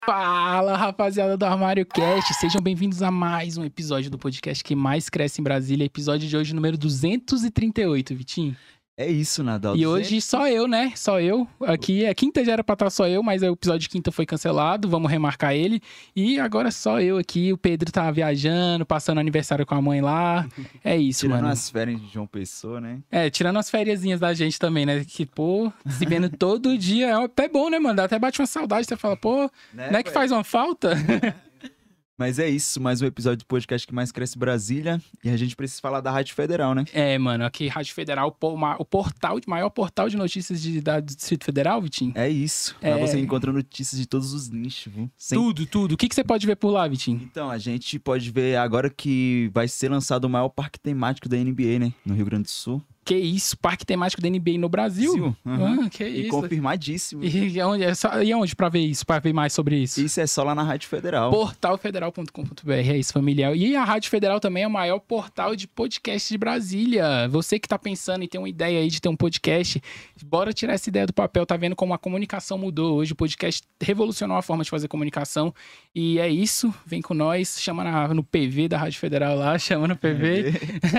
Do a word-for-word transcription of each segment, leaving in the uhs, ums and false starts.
Fala, rapaziada do Armário Cast, sejam bem-vindos a mais um episódio do podcast que mais cresce em Brasília, episódio de hoje número duzentos e trinta e oito, Vitinho. É isso, Nadal. E hoje só eu, né? Só eu. Aqui, a quinta já era pra estar só eu, mas o episódio de quinta foi cancelado, vamos remarcar ele. E agora só eu aqui, o Pedro tá viajando, passando aniversário com a mãe lá. É isso, tirando mano. Tirando as férias de João Pessoa, né? É, tirando as fériasinhas da gente também, né? Que, pô, se vendo todo dia é até bom, né, mano? Dá até bate uma saudade, você fala, pô, né, não é que faz uma falta? Mas é isso, mais um episódio do podcast que mais cresce Brasília. E a gente precisa falar da Rádio Federal, né? É, mano, aqui Rádio Federal, o portal, o maior portal de notícias de, da, do Distrito Federal, Vitinho. É isso. É... Lá você encontra notícias de todos os nichos, viu? Sem... Tudo, tudo. O que, que você pode ver por lá, Vitinho? Então, a gente pode ver agora que vai ser lançado o maior parque temático da N B A, né? No Rio Grande do Sul. Que isso, parque temático da N B A no Brasil? Uhum. Ah, que e isso. confirmadíssimo. E onde, é só, e onde pra ver isso, pra ver mais sobre isso? Isso é só lá na Rádio Federal. portal federal ponto com ponto br, é isso, familiar. E a Rádio Federal também é o maior portal de podcast de Brasília. Você que tá pensando em ter uma ideia aí de ter um podcast, bora tirar essa ideia do papel. Tá vendo como a comunicação mudou hoje. O podcast revolucionou a forma de fazer comunicação. E é isso, vem com nós, chama na, no P V da Rádio Federal lá, chama no P V.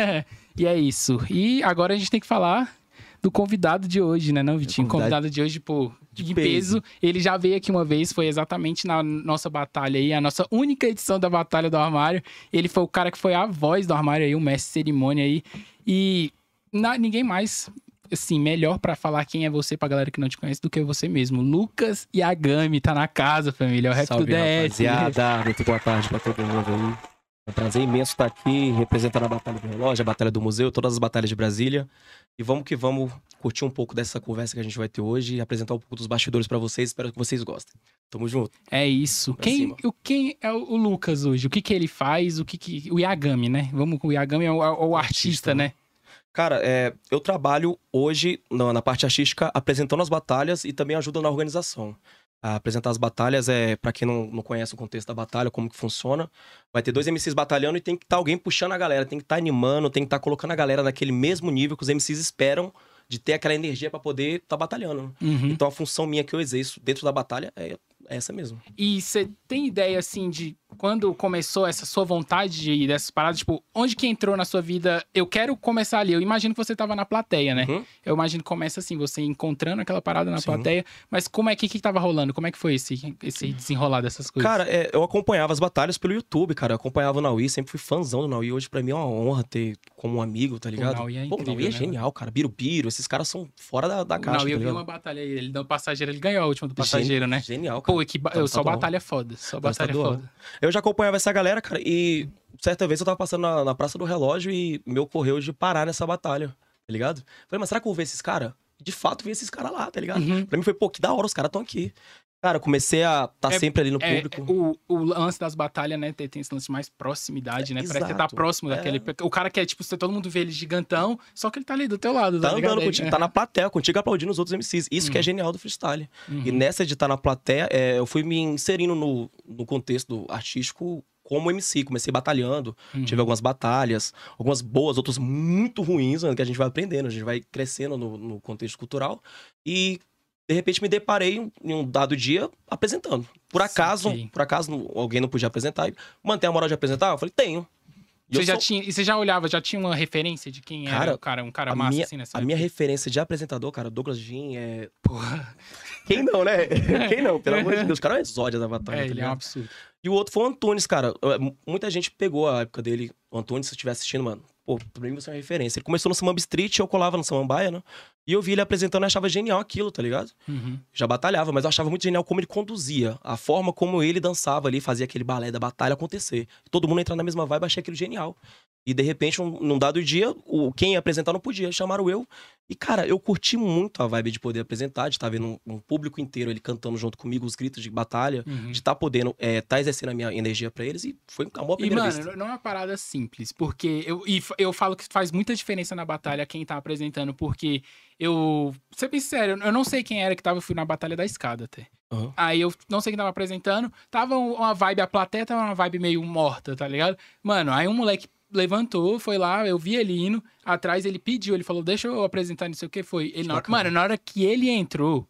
E é isso. E agora a gente tem que falar do convidado de hoje, né, não, Vitinho? O convidado de hoje, pô, de, de peso. peso. Ele já veio aqui uma vez, foi exatamente na nossa batalha aí, a nossa única edição da Batalha do Armário. Ele foi o cara que foi a voz do armário aí, o mestre de cerimônia aí. E na, ninguém mais, assim, melhor pra falar quem é você pra galera que não te conhece do que você mesmo. Lucas Yagami tá na casa, família. É o rap Salve, do D S. rapaziada. Muito boa tarde pra todo mundo aí. É um prazer imenso estar aqui, representando a Batalha do Relógio, a Batalha do Museu, todas as batalhas de Brasília. E vamos que vamos curtir um pouco dessa conversa que a gente vai ter hoje e apresentar um pouco dos bastidores pra vocês. Espero que vocês gostem. Tamo junto. É isso. Quem, o, quem é o Lucas hoje? O que que ele faz? O que que... O Yagami, né? Vamos com o Yagami, é o, o, o artista, artista, né? Cara, é, eu trabalho hoje na, na parte artística apresentando as batalhas e também ajudo na organização. A apresentar as batalhas é, pra quem não, não conhece o contexto da batalha, como que funciona, vai ter dois M Cs batalhando e tem que estar tá alguém puxando a galera, tem que estar tá animando, tem que estar tá colocando a galera naquele mesmo nível que os M Cs esperam de ter aquela energia pra poder estar tá batalhando. Uhum. Então a função minha que eu exerço dentro da batalha é essa mesmo. E você tem ideia, assim, de quando começou essa sua vontade de ir dessas paradas? Tipo, onde que entrou na sua vida? Eu quero começar ali. Eu imagino que você tava na plateia, né? Uhum. Eu imagino que começa assim, você encontrando aquela parada na Sim. plateia. Mas como é que, que tava rolando? Como é que foi esse, esse desenrolar dessas coisas? Cara, é, eu acompanhava as batalhas pelo YouTube, cara. Eu acompanhava o Naui, sempre fui fãzão do Naui. Hoje, pra mim, é uma honra ter como um amigo, tá ligado? O Naui é Pô, incrível, o Naui é né, genial, cara. Birubiru, esses caras são fora da, da caixa, Não, eu tá vi ligado? uma batalha aí, ele do passageiro, ele ganhou a última do passageiro, Gen né? Genial, cara. Pô, que ba... eu, só batalha foda, só batalha foda. Eu já acompanhava essa galera, cara, e certa vez eu tava passando na, na Praça do Relógio e me ocorreu de parar nessa batalha, tá ligado? Falei, mas será que eu vou ver esses caras? De fato, vi esses caras lá, tá ligado? Uhum. Pra mim foi, pô, que da hora, os caras tão aqui. Cara, eu comecei a estar tá é, sempre ali no é, público. O, o lance das batalhas, né, tem, tem esse lance de mais proximidade, né? É, Parece que você tá exato. próximo daquele... É. O cara que é, tipo, você, todo mundo vê ele gigantão, só que ele tá ali do teu lado, Tá tá andando ligado? contigo, tá na plateia, contigo aplaudindo os outros M Cs. Isso Uhum. que é genial do freestyle. Uhum. E nessa de estar na plateia, é, eu fui me inserindo no, no contexto artístico como M C. Comecei batalhando, Uhum. tive algumas batalhas, algumas boas, outras muito ruins, né, que a gente vai aprendendo, a gente vai crescendo no, no contexto cultural. E, de repente, me deparei em um dado dia apresentando. Por acaso, Sim. por acaso alguém não podia apresentar. E mantém a moral de apresentar? Eu falei, tenho. E Você eu já sou... tinha, e você já olhava, já tinha uma referência de quem Cara, era o cara, um cara a massa minha, assim nessa A época? minha referência de apresentador, cara, Douglas Jean é... Porra. Quem não, né? Quem não? Pelo amor de Deus. O cara é um exódia da batalha, É, tá ele é um ligado? absurdo. E o outro foi o Antunes, cara. Muita gente pegou a época dele. O Antunes, se você estiver assistindo, mano, pô, pra mim você é uma referência. Ele começou no Samamba Street, eu colava no Samambaia, né? E eu vi ele apresentando e achava genial aquilo, tá ligado? Uhum. Já batalhava, mas eu achava muito genial como ele conduzia. A forma como ele dançava ali, fazia aquele balé da batalha acontecer. Todo mundo entrar na mesma vibe, achei aquilo genial. E, de repente, um, num dado dia, o, quem ia apresentar não podia, chamaram eu. E, cara, eu curti muito a vibe de poder apresentar, de estar vendo um, um público inteiro, ele cantando junto comigo, os gritos de batalha, Uhum. de estar podendo, é, tá exercendo a minha energia pra eles. E foi uma boa E, primeira mano, vista. não é uma parada simples, porque eu, e eu falo que faz muita diferença na batalha quem tá apresentando, porque eu, ser bem sério, eu não sei quem era que tava, eu fui na Batalha da Escada até. Uhum. Aí eu não sei quem tava apresentando, tava uma vibe, a plateia tava uma vibe meio morta, tá ligado? Mano, aí um moleque levantou, foi lá, eu vi ele indo, atrás ele pediu, ele falou, deixa eu apresentar, não sei o que foi. Ele, na hora, mano, na hora que ele entrou,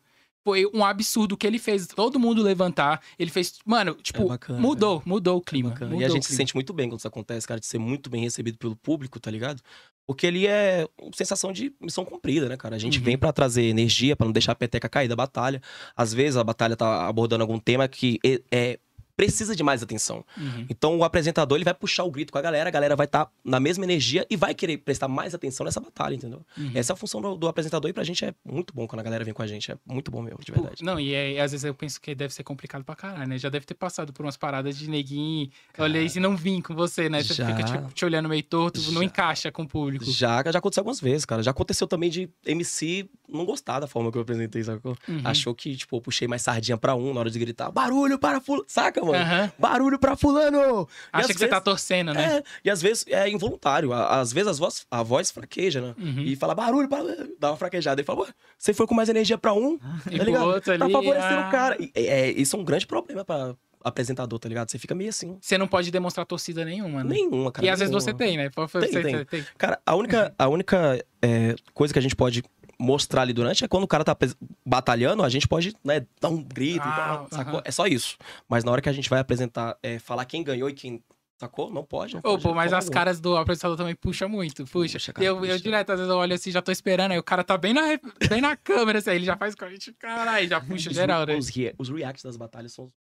foi um absurdo o que ele fez. Todo mundo levantar. Ele fez... Mano, tipo, É bacana, mudou. Mudou o clima. Bacana. Mudou E a o gente se clima. sente muito bem quando isso acontece, cara, de ser muito bem recebido pelo público, tá ligado? Porque ele é uma sensação de missão cumprida, né, cara? A gente Uhum. vem pra trazer energia, pra não deixar a peteca cair da batalha. Às vezes a batalha tá abordando algum tema que é, é- precisa de mais atenção. Uhum. Então o apresentador, ele vai puxar o grito com a galera, a galera vai estar na mesma energia e vai querer prestar mais atenção nessa batalha, entendeu? Uhum. Essa é a função do, do apresentador e pra gente é muito bom quando a galera vem com a gente. É muito bom mesmo, de Pô, verdade. não, e é- às vezes eu penso que deve ser complicado pra caralho, né? Já deve ter passado por umas paradas de neguinho. Olha aí, se não vim com você, né? Você Já. fica tipo, te olhando meio torto, não Já. encaixa com o público. Já, já aconteceu algumas vezes, cara. Já aconteceu também de M C não gostar da forma que eu apresentei, sacou? Uhum. Achou que, tipo, eu puxei mais sardinha pra um na hora de gritar, barulho para fulano, saca, mano? Aham. Barulho pra fulano! E Acha às que você tá vezes- torcendo, né? É, e às vezes é involuntário. À- Às vezes as voz, a voz fraqueja, né? Uhum. E fala barulho para... Dá uma fraquejada. E fala, ué, você foi com mais energia pra um, E tá pro ligado? outro Tá ali, favorecendo ah. o cara. E, é, isso é um grande problema pra apresentador, tá ligado? Você fica meio assim. Você não pode demonstrar torcida nenhuma, né? Nenhuma, cara. E às vezes nenhuma. você tem, né? Pô, Tem, você- tem. você tem. Cara, a única, a única é, coisa que a gente pode mostrar ali durante é quando o cara tá pres- batalhando, a gente pode, né, dar um grito, Ah, e tal, sacou? aham. É só isso. Mas na hora que a gente vai apresentar, é, falar quem ganhou e quem sacou, não pode. Não Ô, pode pô, de mas forma as alguma. caras do apresentador também puxa muito, puxa. Puxa, cara, eu, eu puxa. direto, às vezes eu olho assim, já tô esperando, aí o cara tá bem na, bem na câmera, assim, aí ele já faz com a gente, caralho, já puxa Os, geral, né? os, rea- os reacts das batalhas são...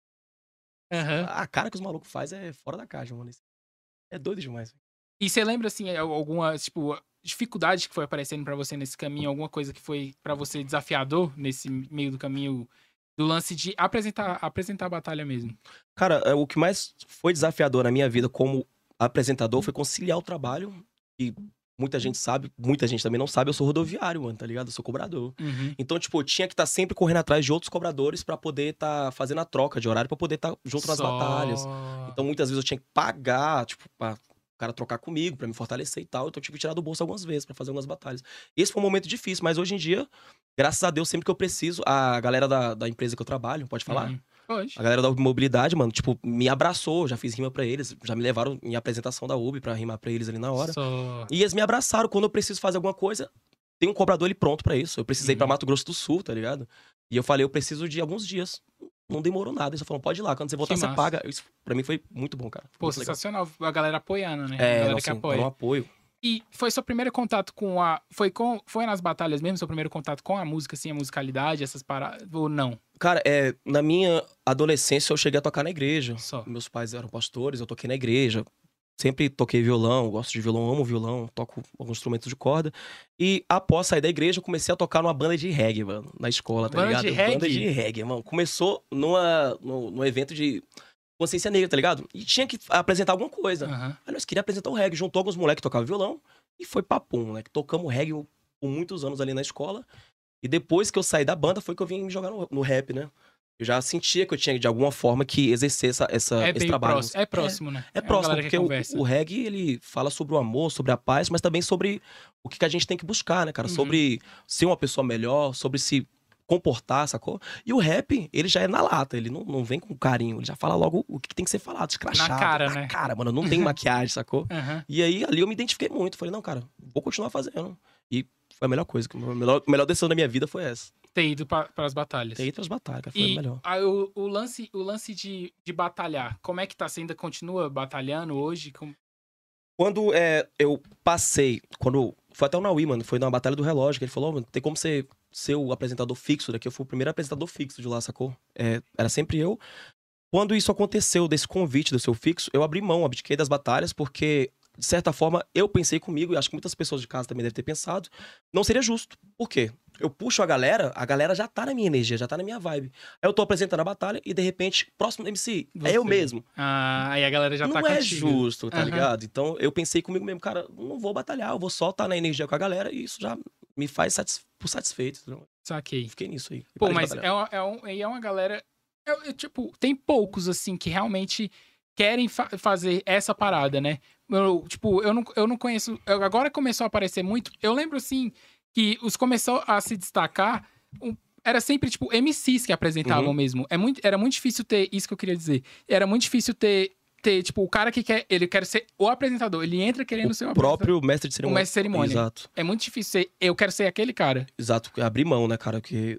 Aham. A cara que os malucos fazem é fora da caixa, mano. Isso é doido demais. E você lembra, assim, alguma, tipo, dificuldade que foi aparecendo pra você nesse caminho, alguma coisa que foi pra você desafiador nesse meio do caminho do lance de apresentar, apresentar a batalha mesmo? Cara, é, o que mais foi desafiador na minha vida como apresentador foi conciliar o trabalho. E muita gente sabe, muita gente também não sabe, eu sou rodoviário, mano, tá ligado? Eu sou cobrador. Uhum. Então, tipo, eu tinha que estar sempre correndo atrás de outros cobradores pra poder estar fazendo a troca de horário, pra poder estar junto nas Só- batalhas. Então, muitas vezes eu tinha que pagar, tipo, pra o cara trocar comigo, pra me fortalecer e tal. Então, eu tive que tirar do bolso algumas vezes pra fazer algumas batalhas. Esse foi um momento difícil, mas hoje em dia, graças a Deus, sempre que eu preciso, a galera da, da empresa que eu trabalho, pode falar? Uhum. Pode. A galera da Ubi Mobilidade, mano, tipo, me abraçou, já fiz rima pra eles, já me levaram em apresentação da Ubi pra rimar pra eles ali na hora. Só... E eles me abraçaram. Quando eu preciso fazer alguma coisa, tem um cobrador ali pronto pra isso. Eu precisei ir pra Uhum. Mato Grosso do Sul, tá ligado? E eu falei, eu preciso de alguns dias. Não demorou nada. Eles só falaram, pode ir lá. Quando você voltar, Que você massa. paga. Isso pra mim foi muito bom, cara. Pô, Muito legal. sensacional. A galera apoiando, né? a É, galera não, que sim, apoia. era um apoio. E foi seu primeiro contato com a... Foi, com... foi nas batalhas mesmo, seu primeiro contato com a música, assim, a musicalidade, essas paradas? Ou não? Cara, é, na minha adolescência eu cheguei a tocar na igreja. Só. Meus pais eram pastores, eu toquei na igreja. Sempre toquei violão, gosto de violão, amo violão, toco alguns instrumentos de corda. E após sair da igreja, eu comecei a tocar numa banda de reggae, mano, na escola, tá Banda ligado? de reggae? Banda de reggae, mano. Começou numa, no, num evento de consciência negra, tá ligado? E tinha que apresentar alguma coisa. Aham. Aí nós queríamos apresentar o reggae, juntou alguns moleques que tocavam violão e foi papum, né? Que tocamos reggae por muitos anos ali na escola. E depois que eu saí da banda, foi que eu vim me jogar no, no rap, né? Eu já sentia que eu tinha, de alguma forma, que exercer essa, essa, É esse bem trabalho. próximo. É próximo, né? É a próximo, galera que porque o, conversa. o reggae, ele fala sobre o amor, sobre a paz, mas também sobre o que que a gente tem que buscar, né, cara? Uhum. Sobre ser uma pessoa melhor, sobre se comportar, sacou? E o rap, ele já é na lata, ele não, não vem com carinho, ele já fala logo o que tem que ser falado, escrachado. Na cara, na né? cara, mano, não tem maquiagem, sacou? Aham. E aí, ali eu me identifiquei muito, falei, não, cara, vou continuar fazendo. E foi a melhor coisa, a melhor, a melhor decisão da minha vida foi essa. Ter ido para as batalhas. Ter ido as batalhas, cara, foi E a melhor. aí, o, o lance, o lance de, de batalhar, como é que tá? Você ainda continua batalhando hoje? Como... Quando é, eu passei, quando foi até o Naui, mano, foi na Batalha do Relógio, que ele falou, mano, tem como você ser o apresentador fixo daqui? Eu fui o primeiro apresentador fixo de lá, sacou? É, era sempre eu. Quando isso aconteceu, desse convite do seu fixo, eu abri mão, abdiquei das batalhas, porque, de certa forma, eu pensei comigo, e acho que muitas pessoas de casa também devem ter pensado, não seria justo. Por quê? Eu puxo a galera, a galera já tá na minha energia, já tá na minha vibe. Aí eu tô apresentando a batalha e, de repente, próximo M C, é eu Você. mesmo. Ah, aí a galera já não tá é contigo. justo, tá Aham. ligado? Então eu pensei comigo mesmo, cara, não vou batalhar, eu vou só estar na energia com a galera e isso já me faz satis... por satisfeito. Entendeu? Saquei. Fiquei nisso aí. Pô, Parei de mas batalhar. é uma, é, um, é uma galera... é- é, tipo, tem poucos, assim, que realmente querem fa- fazer essa parada, né? Eu, tipo, eu não, eu não conheço... eu- agora começou a aparecer muito... Eu lembro, assim, que os começou a se destacar... um- era sempre, tipo, M Cs que apresentavam Uhum. mesmo. É muito, era muito difícil ter... Isso que eu queria dizer. Era muito difícil ter... ter tipo, o cara que quer... Ele quer ser o apresentador. Ele entra querendo ser o O apresentador. próprio mestre de cerimônia. mestre de cerimônia. Exato. É muito difícil ser... Eu quero ser aquele cara. Exato. Abrir mão, né, cara? Porque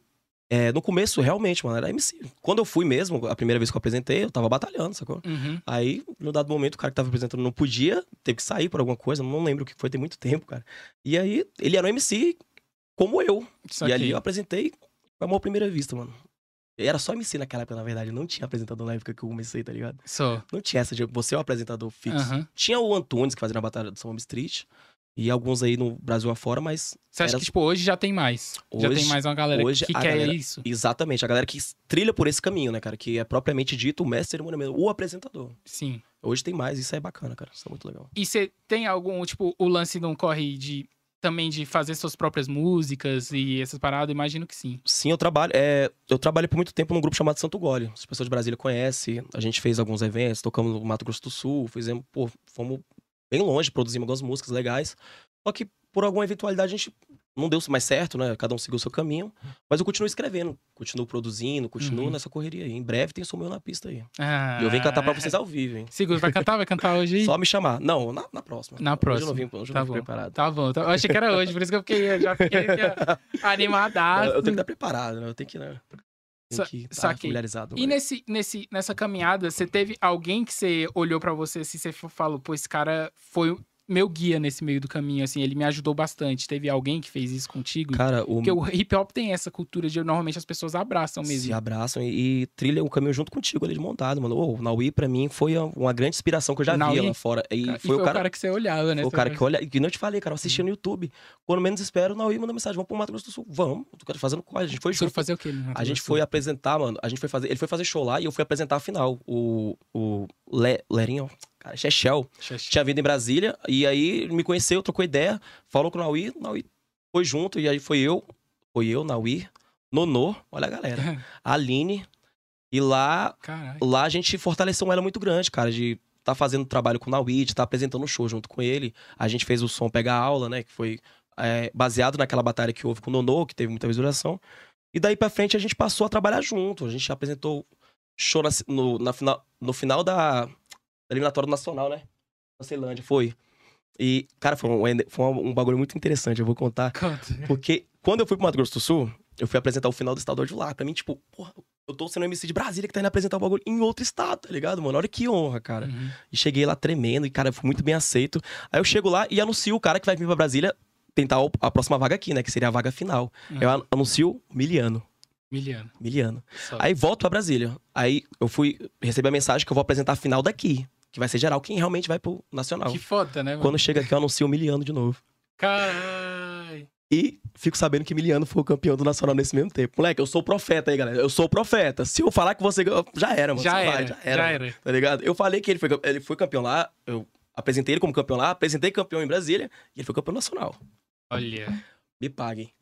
É, no começo, realmente, mano, era M C. Quando eu fui mesmo, a primeira vez que eu apresentei, eu tava batalhando, sacou? Uhum. Aí, no dado momento, o cara que tava apresentando não podia, teve que sair por alguma coisa, não lembro o que foi, tem muito tempo, cara. E aí, ele era um M C como eu. Isso E aqui. ali eu apresentei, foi uma primeira vista, mano. Era só M C naquela época, na verdade. Não tinha apresentador na época que eu comecei, tá ligado? Só. Não tinha essa de você é o apresentador fixo. Uhum. Tinha o Antunes, que fazia na Batalha do São Street. E alguns aí no Brasil afora, mas... Você acha era... que, tipo, hoje já tem mais? já Hoje- tem mais uma galera hoje que a quer galera- isso? Exatamente. A galera que trilha por esse caminho, né, cara? Que é propriamente dito o mestre cerimônia mesmo. O apresentador. Sim. Hoje tem mais. Isso é bacana, cara. Isso é muito legal. E você tem algum, tipo, o lance não corre de... Também de fazer suas próprias músicas e essas paradas? Imagino que sim. Sim, eu trabalho. É, eu trabalhei por muito tempo num grupo chamado Santo Gole. As pessoas de Brasília conhecem. A gente fez alguns eventos, tocamos no Mato Grosso do Sul, fizemos, pô, fomos bem longe, produzimos algumas músicas legais. Só que por alguma eventualidade a gente não deu mais certo, né? Cada um seguiu o seu caminho. Mas eu continuo escrevendo, continuo produzindo, continuo Uhum. nessa correria aí. Em breve tem Sou Meu na pista aí. Ah, E eu venho cantar pra vocês ao vivo, hein? Seguro, vai cantar? Vai cantar hoje? aí? Só me chamar. Não, na, na próxima. Na Hoje eu próxima. não vim, hoje eu Tá não vim bom. preparado. Tá bom. Tá... Eu achei que era hoje, por isso que eu fiquei, eu já fiquei animadaço. Eu tenho que estar preparado, né? Eu tenho que, né? Sa- Tenho que estar saquei. familiarizado. E nesse, nesse, nessa caminhada, você teve alguém que você olhou pra você assim, você falou, pô, esse cara foi meu guia nesse meio do caminho, assim, ele me ajudou bastante. Teve alguém que fez isso contigo? Cara, o... Porque o hip hop tem essa cultura de normalmente as pessoas abraçam mesmo. se abraçam e, e trilham o caminho junto contigo ali de montado, mano. Ô, o Naui, pra mim, foi uma grande inspiração que eu já O via Naui? lá fora. E Cara, e foi, o cara, que você olhava, né? foi o Você cara falou, que olha. Que não te falei, cara, eu assistia no YouTube. Quando menos espero, o Naui manda mensagem: vamos pro Mato Grosso do Sul. Vamos. O cara fazendo quase. A gente foi "Você foi junto. fazer o quê? no Mato A gente Grosso do foi Sul?" apresentar, mano. A gente foi fazer. Ele foi fazer show lá e eu fui apresentar a final. O. O. Le, Lerinho, cara, Chechel. Xexi. Tinha vindo em Brasília, e aí ele me conheceu, trocou ideia, falou com o Naui, o Naui foi junto, e aí foi eu, foi eu, Naui, Nonô, olha a galera, a Aline, e lá, Caralho. lá a gente fortaleceu um elo muito grande, cara, de tá fazendo trabalho com o Naui, de tá apresentando um show junto com ele, a gente fez o som Pega Aula, né, que foi é, baseado naquela batalha que houve com o Nonô, que teve muita visualização, e daí pra frente a gente passou a trabalhar junto, a gente apresentou show na, no, na final, no final da... eliminatório nacional, né? Na Ceilândia, foi. E, cara, foi um, foi um bagulho muito interessante, eu vou contar. Conta. Porque quando eu fui pro Mato Grosso do Sul, eu fui apresentar o final do estadual de lá. Pra mim, tipo, porra, eu tô sendo M C de Brasília que tá indo apresentar o bagulho em outro estado, tá ligado, mano? Olha que honra, cara. Uhum. E cheguei lá tremendo e, cara, fui muito bem aceito. Aí eu chego lá e anuncio o cara que vai vir pra Brasília tentar a próxima vaga aqui, né? Que seria a vaga final. Uhum. Eu anuncio o Miliano. Miliano. Miliano. Só. Aí volto pra Brasília. Aí eu fui receber a mensagem que eu vou apresentar a final daqui. Que vai ser geral, quem realmente vai pro Nacional. Que foda, né, mano? Quando chega aqui, eu anuncio o Miliano de novo. Caralho. E fico sabendo que Miliano foi o campeão do Nacional nesse mesmo tempo. Moleque, eu sou o profeta aí, galera. Eu sou o profeta. Se eu falar que você ganhou, já era, mano. Já Você era, vai, já mano. era. Tá ligado? Eu falei que ele foi, ele foi campeão lá, eu apresentei ele como campeão lá, apresentei campeão em Brasília, e ele foi campeão nacional. Olha. Me paguem.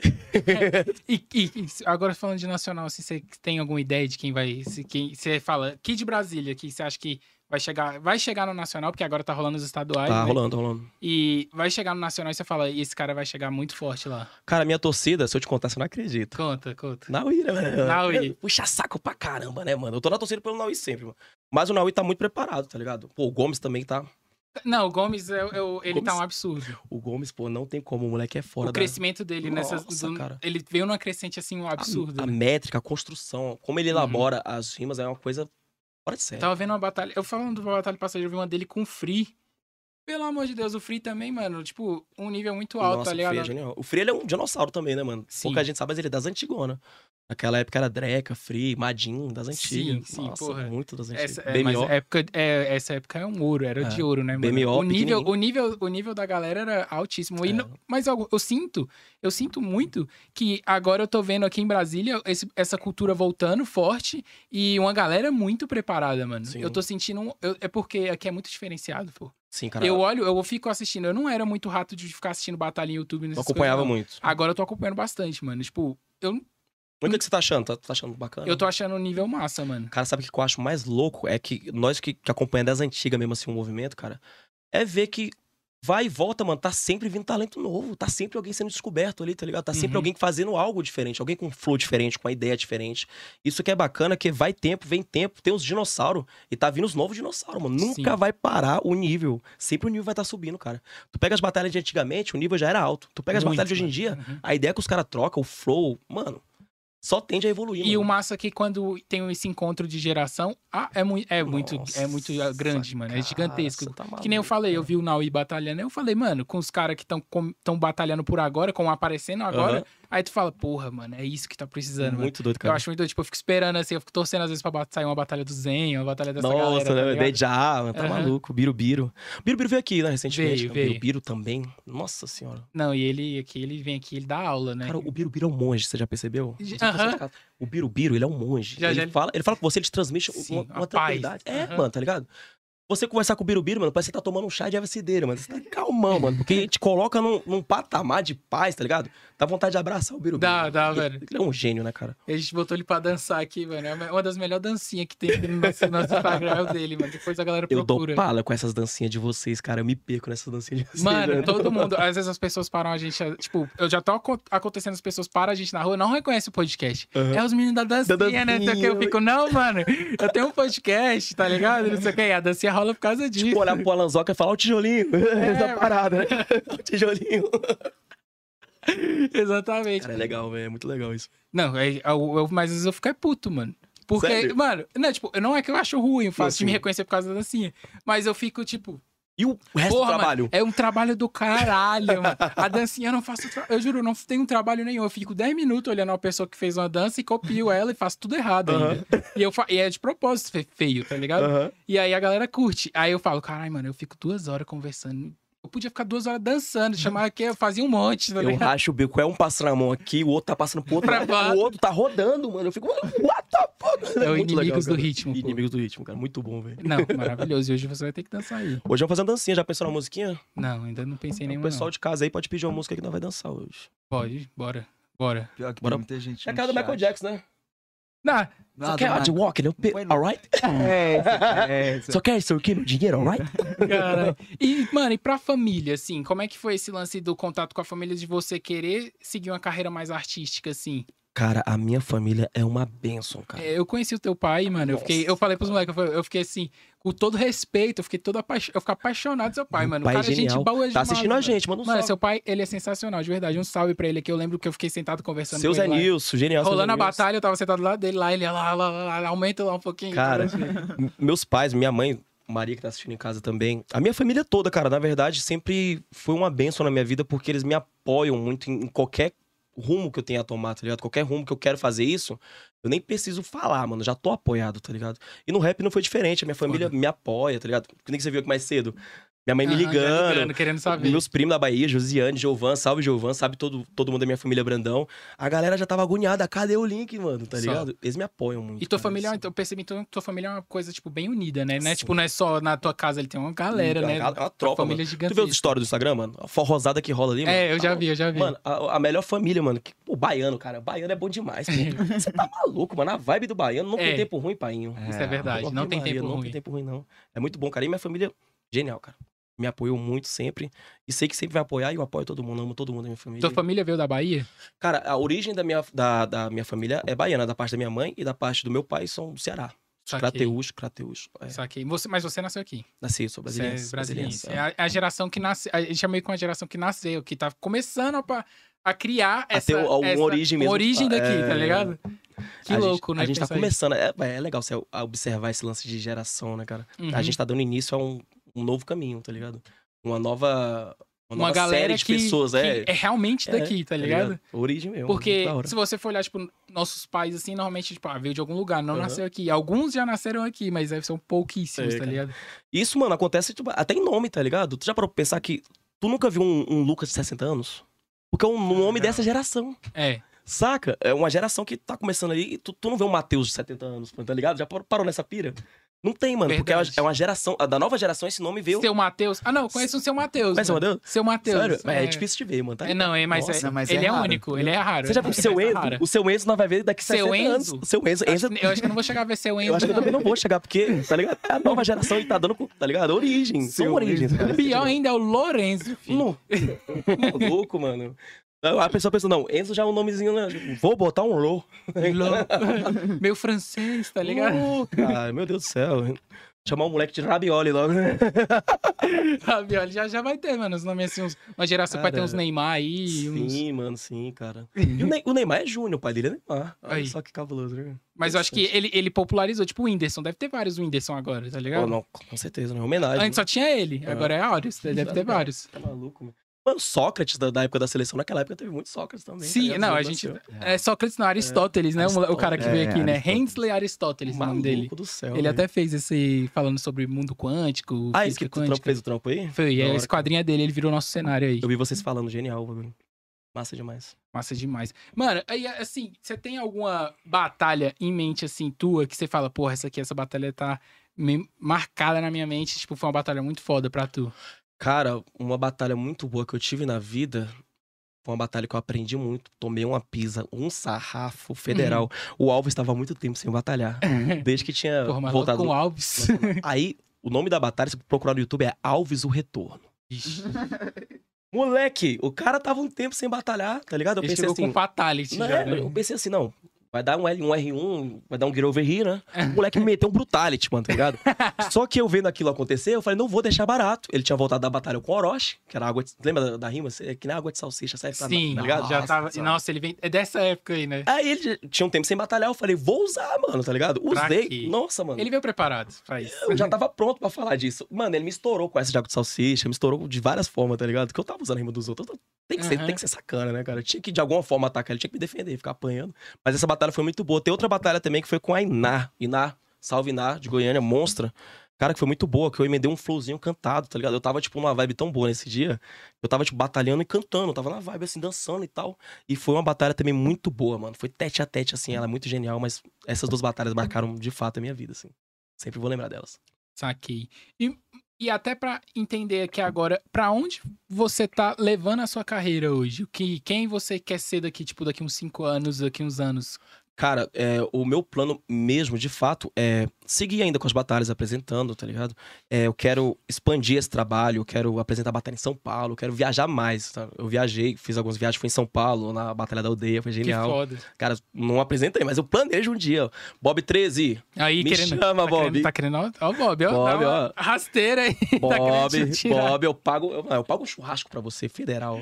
E, e- e agora falando de nacional, assim, você tem alguma ideia de quem vai. Se, quem, você fala, aqui de Brasília, que você acha que vai chegar. Vai chegar no nacional, porque agora tá rolando os estaduais. Tá né? rolando, tá rolando. E vai chegar no nacional e você fala, e esse cara vai chegar muito forte lá. Cara, minha torcida, se eu te contar, você não acredita. Conta, conta. Naui, né, mano? Naui. Puxa saco pra caramba, né, mano? Eu tô na torcida pelo Naui sempre, mano. Mas o Naui tá muito preparado, tá ligado? Pô, o Gomes também tá. Não, o Gomes, é, é o- ele Gomes- tá um absurdo. O Gomes, pô, não tem como, o moleque é fora O da... crescimento dele nessas. Nossa, do- cara. Ele veio numa crescente assim, um absurdo. A, a né? métrica, a construção, como ele elabora as rimas é uma coisa fora de Eu sério. tava vendo uma batalha. Eu falando da batalha passageira, eu vi uma dele com o Free. Pelo amor de Deus, o Free também, mano. Tipo, um nível muito alto, Nossa, tá o Free ligado? é genial. O Free, ele é um dinossauro também, né, mano? Sim. Pouca gente sabe, mas ele é das antigonas. Naquela época era Dreca, Free, Madin, das antigas. Sim, sim, Nossa, porra. muito das antigas. Essa, é, B M O, mas época, é, essa época é um ouro, era É. de ouro, né, mano? B M O o, nível, pequenininho. o, nível, o nível da galera era altíssimo. E É. não- mas eu, eu sinto, eu sinto muito que agora eu tô vendo aqui em Brasília esse- essa cultura voltando forte e uma galera muito preparada, mano. Sim. Eu tô sentindo. um- eu- é porque aqui é muito diferenciado, pô. Sim, cara. Eu olho, eu fico assistindo. Eu não era muito rato de ficar assistindo batalha em YouTube. eu nessas acompanhava coisas, não. muito. Agora eu tô acompanhando bastante, mano. Tipo, eu, Mas o que, que você tá achando? Tá, tá achando bacana? eu tô achando o nível massa, mano. Cara, sabe o que eu acho mais louco? É que nós que, que acompanhamos das antigas mesmo assim o movimento, cara, é ver que vai e volta, mano, tá sempre vindo talento novo, tá sempre alguém sendo descoberto ali, tá ligado? Tá sempre Uhum. alguém fazendo algo diferente, alguém com um flow diferente, com uma ideia diferente. Isso que é bacana, que vai tempo, vem tempo, tem os dinossauros, e tá vindo os novos dinossauros, mano. Nunca Sim. vai parar o nível. Sempre o nível vai estar subindo, cara. Tu pega as batalhas de antigamente, o nível já era alto. Tu pega as Muito, batalhas de hoje em dia, mano. Uhum. a ideia que os caras trocam, o flow, mano... só tende a evoluir. E mano. o massa é que quando tem esse encontro de geração, ah, é, mu é, muito, é muito grande, mano. É gigantesco. Cara, tá maluco, que nem eu falei, cara. eu vi o Naui batalhando. Eu falei, mano, com os caras que estão batalhando por agora, como aparecendo agora. Uhum. Aí tu fala, porra, mano, é isso que tá precisando, mano. Muito doido, Eu cara. acho muito doido. Tipo, eu fico esperando assim, eu fico torcendo às vezes pra sair uma batalha do Zen, uma batalha dessa Nossa, galera. né? Tá Dead Já, tá Uhum. maluco. Birubiru. Birubiru veio aqui, né, recentemente. Veio, O veio. Birubiru também. Nossa senhora. Não, e ele aqui, ele vem aqui, ele dá aula, né? Cara, o Birubiru é um monge, você já percebeu? Não sei se Aham. você tá- O Birubiru, ele é um monge. Já, ele, já- Fala, ele fala com você, ele te transmite Sim, uma, uma uma paz. tranquilidade. É, Aham. mano, tá ligado? Você conversar com o Birubiru, mano, parece que você tá tomando um chá de erva-cideira, mano. Você tá calmão, mano. Porque te coloca num, num patamar de paz, tá ligado? Dá vontade de abraçar o Birubiru. Dá, dá, ele, velho. Ele é um gênio, né, cara? A gente botou ele pra dançar aqui, mano. É uma das melhores dancinhas que tem no nosso, nosso Instagram é o dele, mano. Depois a galera Eu procura. dou pala com essas dancinhas de vocês, cara. Eu me perco nessas dancinhas de vocês. Mano, né? todo mundo. Às vezes as pessoas param a gente. Tipo, eu já tô aco- acontecendo, as pessoas param a gente na rua, não reconhecem o podcast. Uhum. É os meninos da dancinha, Da né? Não sei o que. Eu dancinha. fico, não, mano, eu tenho um podcast, tá ligado? Não sei o que. E a dancinha rola por causa disso. Tipo, olhar pro Alanzoca e falar, ó o tijolinho. Essa parada, né? O tijolinho. Exatamente. Cara, é legal, velho. É muito legal isso. Não, é, eu, eu, mas às vezes eu fico é puto, mano. Porque, Sério? mano, não, tipo, não é que eu acho ruim o fato Sim, de me sim. reconhecer por causa da dancinha. Mas eu fico, tipo, E o resto porra, do trabalho? mano, é um trabalho do caralho, mano. A dancinha eu não faço. Tra... Eu juro, não tem um trabalho nenhum. Eu fico dez minutos olhando uma pessoa que fez uma dança e copio ela e faço tudo errado Aham. ainda. E, eu fa... e é de propósito fe- feio, tá ligado? Aham. E aí a galera curte. Aí eu falo, caralho, mano, eu fico duas horas conversando. Eu podia ficar duas horas dançando, chamar aqui, eu fazia um monte, tá Eu ligado? racho o bico. É um passa na mão aqui, o outro tá passando pro outro. Pra lado, baixo. o outro tá rodando, mano. Eu fico, mano, what the fuck? É o muito Inimigos do cara. Ritmo, pô. Inimigos do ritmo, cara. Muito bom, velho. Não, maravilhoso. E hoje você vai ter que dançar aí. Hoje vamos fazer uma dancinha. Já pensou na musiquinha? Não, ainda não pensei em O nenhuma. pessoal Não. de casa aí pode pedir uma música que nós vai dançar hoje. Pode, bora. Bora. Pior que Bora- tem muita gente É a no cara do chat. Michael Jackson, né? Não, Só quer hard walk, né? Foi no- Alright? É, essa- é, essa. Só quer extorquir meu dinheiro, alright? cara. E, mano, e pra família, assim, como é que foi esse lance do contato com a família de você querer seguir uma carreira mais artística, assim? Cara, a minha família é uma bênção, cara. É, eu conheci o teu pai, mano. Eu, fiquei, eu falei pros moleques, eu, eu fiquei assim, com todo respeito, eu fiquei todo apaixonado. Eu fiquei apaixonado do seu pai, Meu mano. pai o cara é é gente genial. boa Tá demais, assistindo a mano. gente, manda um Mano, salve. seu pai, ele é sensacional, de verdade. Um salve pra ele aqui. Eu lembro que eu fiquei sentado conversando Seu com Zé ele. lá. Nilson, genial. seu Rolando Zé a Nilson. batalha, eu tava sentado do lado dele lá, ele ia lá, lá, lá, lá, aumenta lá um pouquinho. Cara, m- meus pais, minha mãe, Maria que tá assistindo em casa também, a minha família toda, cara, na verdade, sempre foi uma bênção na minha vida porque eles me apoiam muito em, em qualquer rumo que eu tenha a tomar, tá ligado? Qualquer rumo que eu quero fazer isso, eu nem preciso falar, mano, já tô apoiado, tá ligado? E no rap não foi diferente, a minha família me apoia, tá ligado? Que nem que você viu aqui mais cedo. Minha mãe me Aham, já ligando, ligando, querendo saber. meus primos da Bahia, Josiane, Giovan, salve Giovan, sabe todo, todo mundo da minha família Brandão. A galera já tava agoniada, cadê o link, mano, tá Só. ligado? Eles me apoiam muito. E tua cara, família, assim. então, eu percebi então que tua família é uma coisa, tipo, bem unida, né? Não é, Sim. tipo, não é só na tua casa, ele tem uma galera, É uma né? gal- é uma tropa, família mano. Tu gigantesca. viu as histórias do Instagram, mano? A forrosada que rola ali, mano. É, eu já vi, eu já vi. Mano, a, a melhor família, mano. Que, o baiano, cara. Baiano é bom demais. pô. Você tá maluco, mano. A vibe do baiano não É. tem tempo ruim, painho. Isso é verdade, Ave não tem Maria, tempo não ruim. tem tempo ruim, não. É muito bom, cara. E minha família, genial, cara. Me apoiou muito sempre. E sei que sempre vai apoiar e eu apoio todo mundo. Amo todo mundo da minha família. Tua família veio da Bahia? Cara, a origem da minha, da, da minha família é baiana. Da parte da minha mãe e da parte do meu pai são do Ceará. Saquei. Crateús, Crateús. É. Saquei. Você, mas você nasceu aqui. Nasci, sou Você brasileiro. é brasileiro. brasileiro. É a, a geração que nasce. A gente é meio com a geração que nasceu, que tá começando a, pa- a criar A essa. ter alguma essa origem mesmo. origem daqui, É. tá ligado? Que A louco, gente, né? A gente tá pensar isso. começando. É, é legal você observar esse lance de geração, né, cara? Uhum. A gente tá dando início a um, um novo caminho, tá ligado? Uma nova. Uma, Uma nova galera série de que, pessoas, que é. é realmente daqui, tá ligado? Origem mesmo. Porque muito da hora. se você for olhar, tipo, nossos pais, assim, normalmente, tipo, ah, veio de algum lugar, não Aham. nasceu aqui. Alguns já nasceram aqui, mas aí são pouquíssimos, É, tá cara. ligado? Isso, mano, acontece tipo, até em nome, tá ligado? Tu já parou pra pensar que tu nunca viu um, um Lucas de sessenta anos? Porque é um nome não. dessa geração. É. Saca? É uma geração que tá começando aí e tu, tu não vê um Matheus de setenta anos, tá ligado? Já parou, parou nessa pira? Não tem, mano. Porque é uma, Verdade. é uma geração. a Da nova geração, esse nome veio. Seu Matheus. Ah, não, eu conheço o seu Matheus. Conhece o mano. Matheus? Seu Matheus. Sério? É, é difícil de ver, mano. Tá É, não, é, mas, Nossa, é, mas ele é é, raro. único, ele é raro. Você já viu o seu É Enzo? raro. O seu Enzo nós vai ver daqui Seu sessenta Enzo? anos. O seu Enzo. Enzo Eu acho que eu não vou chegar a ver seu Enzo. eu acho que eu não. também não vou chegar, porque, tá ligado? É a nova geração e tá dando, tá ligado? Origem. São Seu origens. Enzo. cara. Pior ainda é o Lorenzo, filho. Não. Louco, mano. A pessoa pensa, não, Enzo já é um nomezinho, né? Vou botar um Lô. Lô. Meu francês, tá ligado? Lô, cara, meu Deus do céu. Chamar um moleque de Rabioli logo. Rabioli já, já vai ter, mano. Os nomes assim, uns, uma geração Cara, vai ter uns Neymar aí. Sim, Uns... mano, sim, cara. E o, Ney, o Neymar é Júnior, o pai dele é Neymar. Olha Aí. só que cabuloso, né? Mas eu acho que ele, ele popularizou, tipo o Whindersson. Deve ter vários Whindersson agora, tá ligado? Oh, não, com certeza, não é homenagem. Antes só tinha ele, Ah. agora é Áureos. Deve ter vários. Tá maluco, mano. Mano, Sócrates, da, da época da seleção, naquela época teve muito Sócrates também. Sim, tá não, a ligado? gente... Nasceu. É Sócrates, não, Aristóteles, né? O, o cara que É, veio aqui, né? Aristóteles. Hensley Aristóteles, o nome Maluco dele. do céu. Ele velho. até fez esse... Falando sobre mundo quântico, Ah, esse física que tu trampo, quântica. fez o trampo aí? Foi, Da é, hora, esse cara. quadrinho é dele, ele virou nosso cenário aí. Eu vi vocês falando, genial, bagulho. Massa demais. Massa demais. Mano, aí, assim, você tem alguma batalha em mente, assim, tua, que você fala, porra, essa aqui, essa batalha tá me- marcada na minha mente, tipo, foi uma batalha muito foda pra tu. Cara, uma batalha muito boa que eu tive na vida foi uma batalha que eu aprendi muito. Tomei uma pisa, um sarrafo federal. O Alves estava há muito tempo sem batalhar. Desde que tinha Porra, mas logo voltado. com o Alves. Aí, o nome da batalha, se procurar no YouTube, é Alves o Retorno. Ixi, Moleque, o cara tava um tempo sem batalhar, tá ligado? Eu ele pensei chegou assim. com Fatality Não, já, né? eu pensei assim, não. Vai dar um L, um R um, vai dar um Get Over Here, né? O moleque me meteu um Brutality, mano, tá ligado? Só que eu vendo aquilo acontecer, eu falei, não vou deixar barato. Ele tinha voltado da batalha com o Orochi, que era água de... Lembra da, da rima? É que nem água de salsicha, serve pra... Sim, tá ligado? já Nossa, tava... sabe. Nossa, ele vem... É dessa época aí, né? Aí ele já tinha um tempo sem batalhar, eu falei, vou usar, mano, tá ligado? Pra Usei. quê? Nossa, mano. Ele veio preparado pra isso. Eu já tava pronto pra falar disso. Mano, ele me estourou com essa de água de salsicha, me estourou de várias formas, tá ligado? Porque eu tava usando a rima dos outros. Eu- Tem que, ser, Aham. tem que ser sacana, né, cara? Eu tinha que, de alguma forma, atacar ele, tinha que me defender, ficar apanhando. Mas essa batalha foi muito boa. Tem outra batalha também que foi com a Iná. Iná, salve Iná, de Goiânia, monstra. Cara, que foi muito boa, que eu emendei um flowzinho cantado, tá ligado? Eu tava, tipo, numa vibe tão boa nesse dia. Eu tava, tipo, batalhando e cantando. Eu tava na vibe, assim, dançando e tal. E foi uma batalha também muito boa, mano. Foi tete a tete, assim. Ela é muito genial, mas essas duas batalhas marcaram, de fato, a minha vida, assim. Sempre vou lembrar delas. Saquei. E, e até pra entender aqui agora, pra onde você tá levando a sua carreira hoje? O que, quem você quer ser daqui, tipo, daqui uns cinco anos, daqui uns anos? Cara, é, o meu plano mesmo, de fato, é seguir ainda com as batalhas apresentando, tá ligado? É, eu quero expandir esse trabalho, eu quero apresentar batalha em São Paulo, eu quero viajar mais, tá? Eu viajei, fiz algumas viagens, fui em São Paulo, na Batalha da Aldeia, foi Que genial. foda. Cara, não apresentei, mas eu planejo um dia. Bob treze, Aí, me querendo, chama, tá Bob. Querendo, tá querendo, ó, ó, o Bob, ó. Bob, dá uma ó. rasteira aí. tá Bob, querendo te tirar. Bob, eu pago, eu, eu pago um churrasco pra você, federal.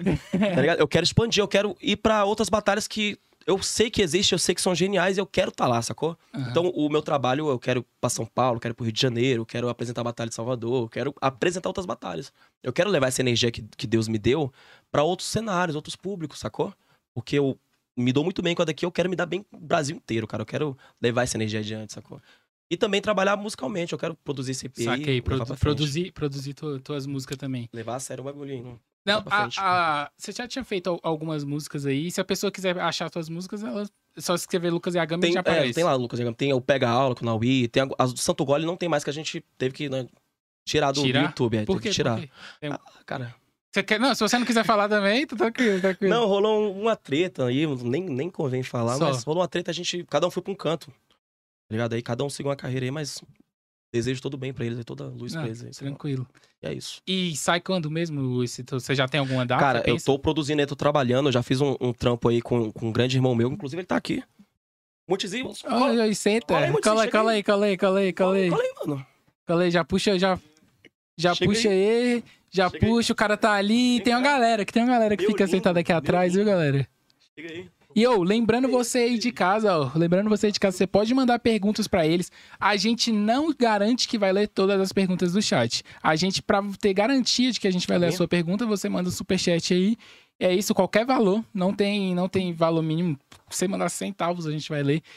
Tá ligado? Eu quero expandir, eu quero ir pra outras batalhas que eu sei que existem, eu sei que são geniais e eu quero estar lá, sacou? Aham. Então, o meu trabalho, eu quero ir pra São Paulo, quero ir pro Rio de Janeiro, eu quero apresentar a Batalha de Salvador, eu quero apresentar outras batalhas. Eu quero levar essa energia que, que Deus me deu pra outros cenários, outros públicos, sacou? Porque eu me dou muito bem com a daqui, eu quero me dar bem com o Brasil inteiro, cara. Eu quero levar essa energia adiante, sacou? E também trabalhar musicalmente, eu quero produzir C P. Saquei, levar produ- pra frente. produzir, produzir tu- tuas músicas também. Levar a sério o bagulhinho. Não, pra a, frente. a- você já tinha feito al- algumas músicas aí. Se a pessoa quiser achar tuas músicas, ela é só escrever Lucas Yagami e Tem, já é, aparece. tem lá, Lucas, tem o Pega Aula com o Naui, tem a- as do Santo Gole não tem mais, que a gente teve que né, tirar do Tirar? YouTube. É, Por teve quê? que tirar. Por quê? Tem- Ah, cara, Você quer... Não, se você não quiser falar também, tá tranquilo, tranquilo. não, rolou um- uma treta aí, nem, nem convém falar, Só. mas rolou uma treta, a gente, cada um foi pra um canto, tá ligado? Aí cada um seguiu uma carreira aí, mas desejo todo bem pra eles, toda luz Ah, pra eles. Aí, tá bom? tranquilo. E é isso. E sai quando mesmo? Esse, teu- você já tem alguma data? Cara, eu pensa? tô produzindo, eu tô trabalhando, eu já fiz um, um trampo aí com, com um grande irmão meu, inclusive ele tá aqui. Multizinho, Olha aí, senta. Cola aí, Muti, Cola aí, chega cola aí. aí, cola aí, cola aí, cola aí. Cola aí, mano. Cola aí, já puxa, já... Já Chega puxa aí, já Chega aí. puxa, o cara tá ali. Vem Tem uma cá. galera, que tem uma galera que Meu fica lindo, sentada aqui meu atrás, viu, galera? Chega aí. E, ô, lembrando você aí de casa, ó, lembrando você aí de casa, você pode mandar perguntas pra eles. A gente não garante que vai ler todas as perguntas do chat. A gente, pra ter garantia de que a gente vai ler a Sim. sua pergunta, você manda um superchat aí. É isso, qualquer valor. Não tem, não tem valor mínimo. Se você mandar centavos, a gente vai ler.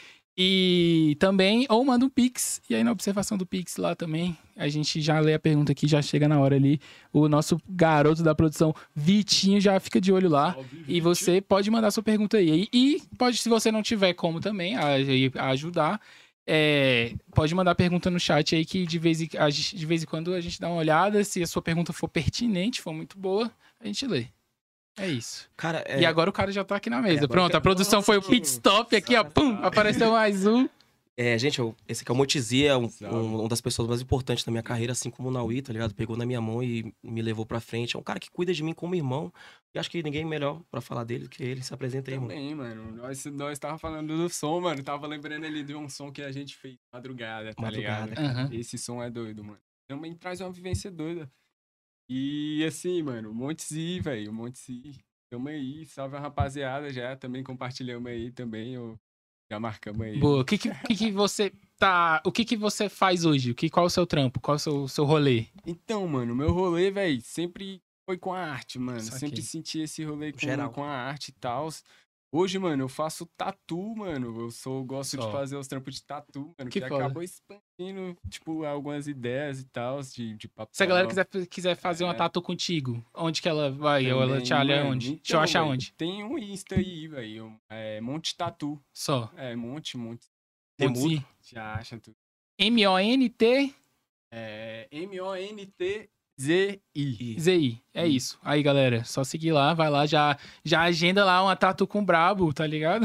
E também, ou manda um Pix. E aí, na observação do Pix lá também, a gente já lê a pergunta aqui, já chega na hora ali. O nosso garoto da produção, Vitinho, já fica de olho lá. E você pode mandar sua pergunta aí. E pode, se você não tiver como também a, a ajudar, é, pode mandar pergunta no chat aí que de vez, em, a gente- de vez em quando a gente dá uma olhada. Se a sua pergunta for pertinente, for muito boa, a gente lê. É isso. Cara, é... E agora o cara já tá aqui na mesa. agora Pronto, que- a produção foi o pit stop aqui, ó. Pum! Apareceu mais um. É, gente, eu, esse aqui é o Motizi, é um, um, uma das pessoas mais importantes da minha carreira, assim como o Naui, tá ligado? Pegou na minha mão e me levou pra frente. É um cara que cuida de mim como irmão. E acho que ninguém melhor pra falar dele do que ele. Se apresenta aí, mano. Também, mano. Nós, nós tava falando do som, mano. Tava lembrando ali de um som que a gente fez madrugada, tá Madrugada, ligado? Aham. Esse som é doido, mano. Também traz uma vivência doida. E assim, mano, Montesi, velho, Montesi. Tamo aí, salve a rapaziada já. Também compartilhamos aí também. Eu... Já marcamos aí. Boa. O que que, que que você tá... O que que você faz hoje? O que, qual é o seu trampo? Qual é o seu, seu rolê? Então, mano, meu rolê, velho, sempre foi com a arte, mano. Saquei. Sempre senti esse rolê com, Geral. com a arte e tal. Hoje, mano, eu faço tatu, mano. Eu sou, gosto Só. de fazer os trampos de tatu, mano. Que Que, foda. acabou expandindo, tipo, algumas ideias e tal, de, de papel. Se a galera quiser, quiser fazer uma É. tatu contigo, onde que ela vai? Ou ela Também, te olha mano. onde? Deixa eu Então, achar velho, onde? Tem um Insta aí, velho. É Monte Tatu. Só. É, Monte, Monte. Montzi. Já acha tudo. M O N T É M O N T Z I. Z I. É isso. Aí, galera, só seguir lá, vai lá, já, já agenda lá uma tatu com brabo, tá ligado?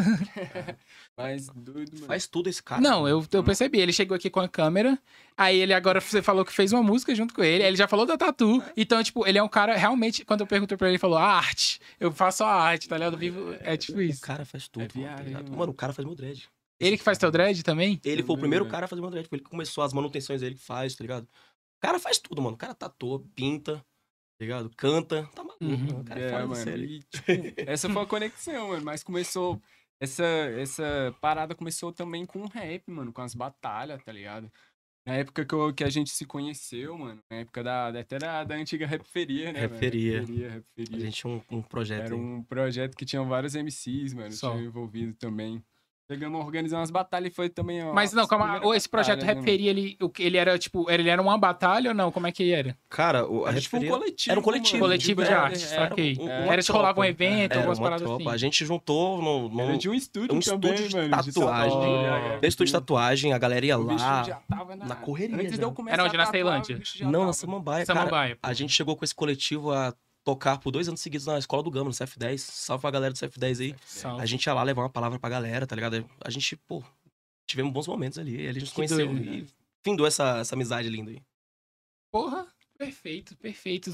Mas doido, mano. Faz tudo esse cara. Não, eu, eu percebi. Ele chegou aqui com a câmera. Aí ele agora, você falou que fez uma música junto com ele. Aí ele já falou da tatu. Então, tipo, ele é um cara realmente. Quando eu perguntei pra ele, ele falou: a arte. Eu faço a arte, tá ligado? Eu vivo. É tipo O isso. cara faz tudo, É mano, tá viagem, ligado? mano. Mano, o cara faz meu dread. Ele que faz teu dread também? Ele foi o Também, primeiro velho. cara a fazer meu dread. Foi ele que começou as manutenções dele que faz, tá ligado? O cara faz tudo, mano. O cara tatua, pinta, tá ligado? Canta. Tá maluco, Uhum. mano. O cara é, É, fora da mano. série. E, tipo, essa foi a conexão, mano. Mas começou. Essa, essa parada começou também com o rap, mano. Com as batalhas, tá ligado? Na época que, eu- que a gente se conheceu, mano. Na época da, da- até da, da antiga Rapferia, né? mano? Rapferia. Rapferia, A Rapferia. gente tinha um, um projeto Era aí. um projeto que tinha vários M Cs, mano. Só. Tinha envolvido também. Chegamos a organizar umas batalhas e foi também. Ó, Mas não, as calma. primeiras Ou esse projeto batalhas, né, mano? Rapferia, ele, o que- ele era tipo. Ele era uma batalha ou não? Como é que era? Cara, o, a Era tipo um Rapferia coletivo. era um coletivo. mano, Coletivo de brother, arte, era saquei. um- é, uma Era de rolava um tropa. evento, Era algumas uma paradas tropa. assim. A gente juntou no, no, Era de um estúdio um também, estúdio de mano. tatuagem. tatuagem. no estúdio de tatuagem, a galera ia O bicho lá. já tava na, na correria Antes já. de eu começar Era onde? a Na tatuar, Ceilândia? o bicho já Não, tava. na Samambaia, cara. Samambaia, pô. A gente chegou com esse coletivo a tocar por dois anos seguidos na Escola do Gama, no C F dez. Salve pra galera do C F dez aí. Salve. A gente ia lá levar uma palavra pra galera, tá ligado? A gente, pô, tivemos bons momentos ali. Aí a gente se Que conheceu doido, e findou essa, essa amizade linda aí. Porra, perfeito, perfeito.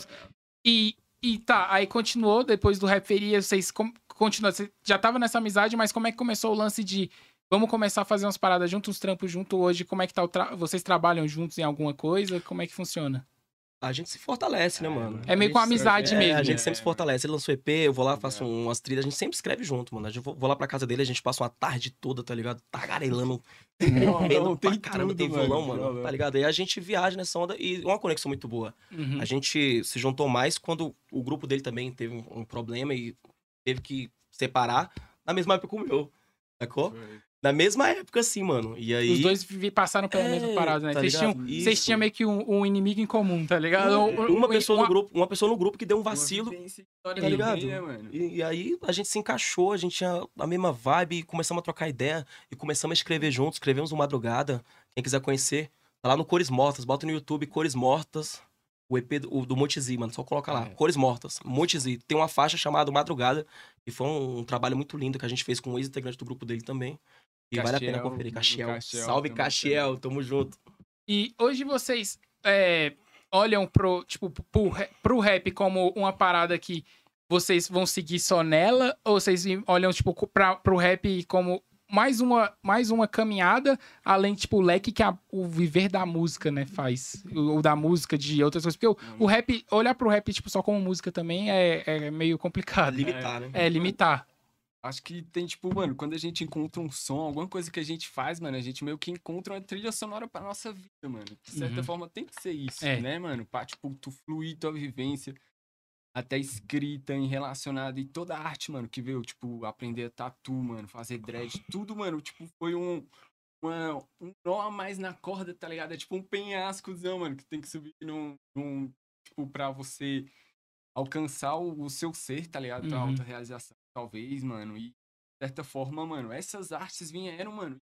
E, e tá, aí continuou, depois do Rapferia, vocês com, continuam, você já tava nessa amizade, mas como é que começou o lance de vamos começar a fazer umas paradas juntos, uns trampos juntos hoje? Como é que tá o tra... Vocês trabalham juntos em alguma coisa? Como é que funciona? A gente se fortalece, né, mano? É meio com amizade É, mesmo. a gente sempre É, se fortalece. Ele lançou E P, eu vou lá, É. faço umas trilhas, a gente sempre escreve junto, mano. Eu vou vou lá pra casa dele, a gente passa uma tarde toda, tá ligado? Tagarelando, morrendo pra tem caramba, tudo, tem violão, mano, mano, violão. tá ligado? Aí a gente viaja nessa onda e uma conexão muito boa. Uhum. A gente se juntou mais quando o grupo dele também teve um, um problema e teve que separar na mesma época que o meu, sacou? Na mesma época, assim, mano. E aí... Os dois vi- passaram pela É, mesma parada, né? tá Vocês ligado? tinham, Isso. vocês tinham meio que um, um inimigo em comum, tá ligado? Um- Uma um- pessoa uma- no grupo, uma pessoa no grupo que deu um vacilo. Tá Tá ligado? mano? E, e aí a gente se encaixou, a gente tinha a mesma vibe, e começamos a trocar ideia e começamos a escrever juntos, escrevemos o Madrugada. Quem quiser conhecer, tá lá no Cores Mortas, bota no YouTube Cores Mortas, o E P do, o do Montezi, mano, só coloca lá, É. Cores Mortas, Montezi. Tem uma faixa chamada Madrugada, e foi um, um trabalho muito lindo que a gente fez com o ex-integrante do grupo dele também. E vale a pena Caxiel, conferir, o Caxiel. Caxiel Salve, também, Caxiel, tamo junto. E hoje vocês é, olham pro, tipo, pro, ra- pro rap como uma parada que vocês vão seguir só nela? Ou vocês olham, tipo, pra, pro rap como mais uma, mais uma caminhada, além, tipo, o leque que a- o viver da música, né, faz? Ou da música, de outras coisas. Porque o, o rap, olhar pro rap, tipo, só como música também é, é meio complicado. Limitar, né? É, limitar. Acho que tem, tipo, mano, quando a gente encontra um som, alguma coisa que a gente faz, mano, a gente meio que encontra uma trilha sonora pra nossa vida, mano. De certa Uhum. forma tem que ser isso, É. né, mano? Pra, tipo, tu fluir tua vivência, até escrita, em relacionada, e toda a arte, mano, que veio, tipo, aprender tatu, mano, fazer dread, tudo, mano, tipo, foi um, uma, um nó a mais na corda, tá ligado? É tipo um penhascozão, mano, que tem que subir num, num tipo, pra você alcançar o, o seu ser, tá ligado? Tua Uhum. autorrealização, talvez, mano. E, de certa forma, mano, essas artes vieram, mano.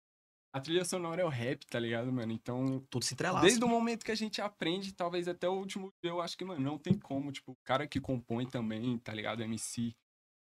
A trilha sonora é o rap, tá ligado, mano? Então, Tudo se entrelaça. desde o momento que a gente aprende, talvez até o último dia, eu acho que, mano, não tem como. Tipo, o cara que compõe também, tá ligado? M C.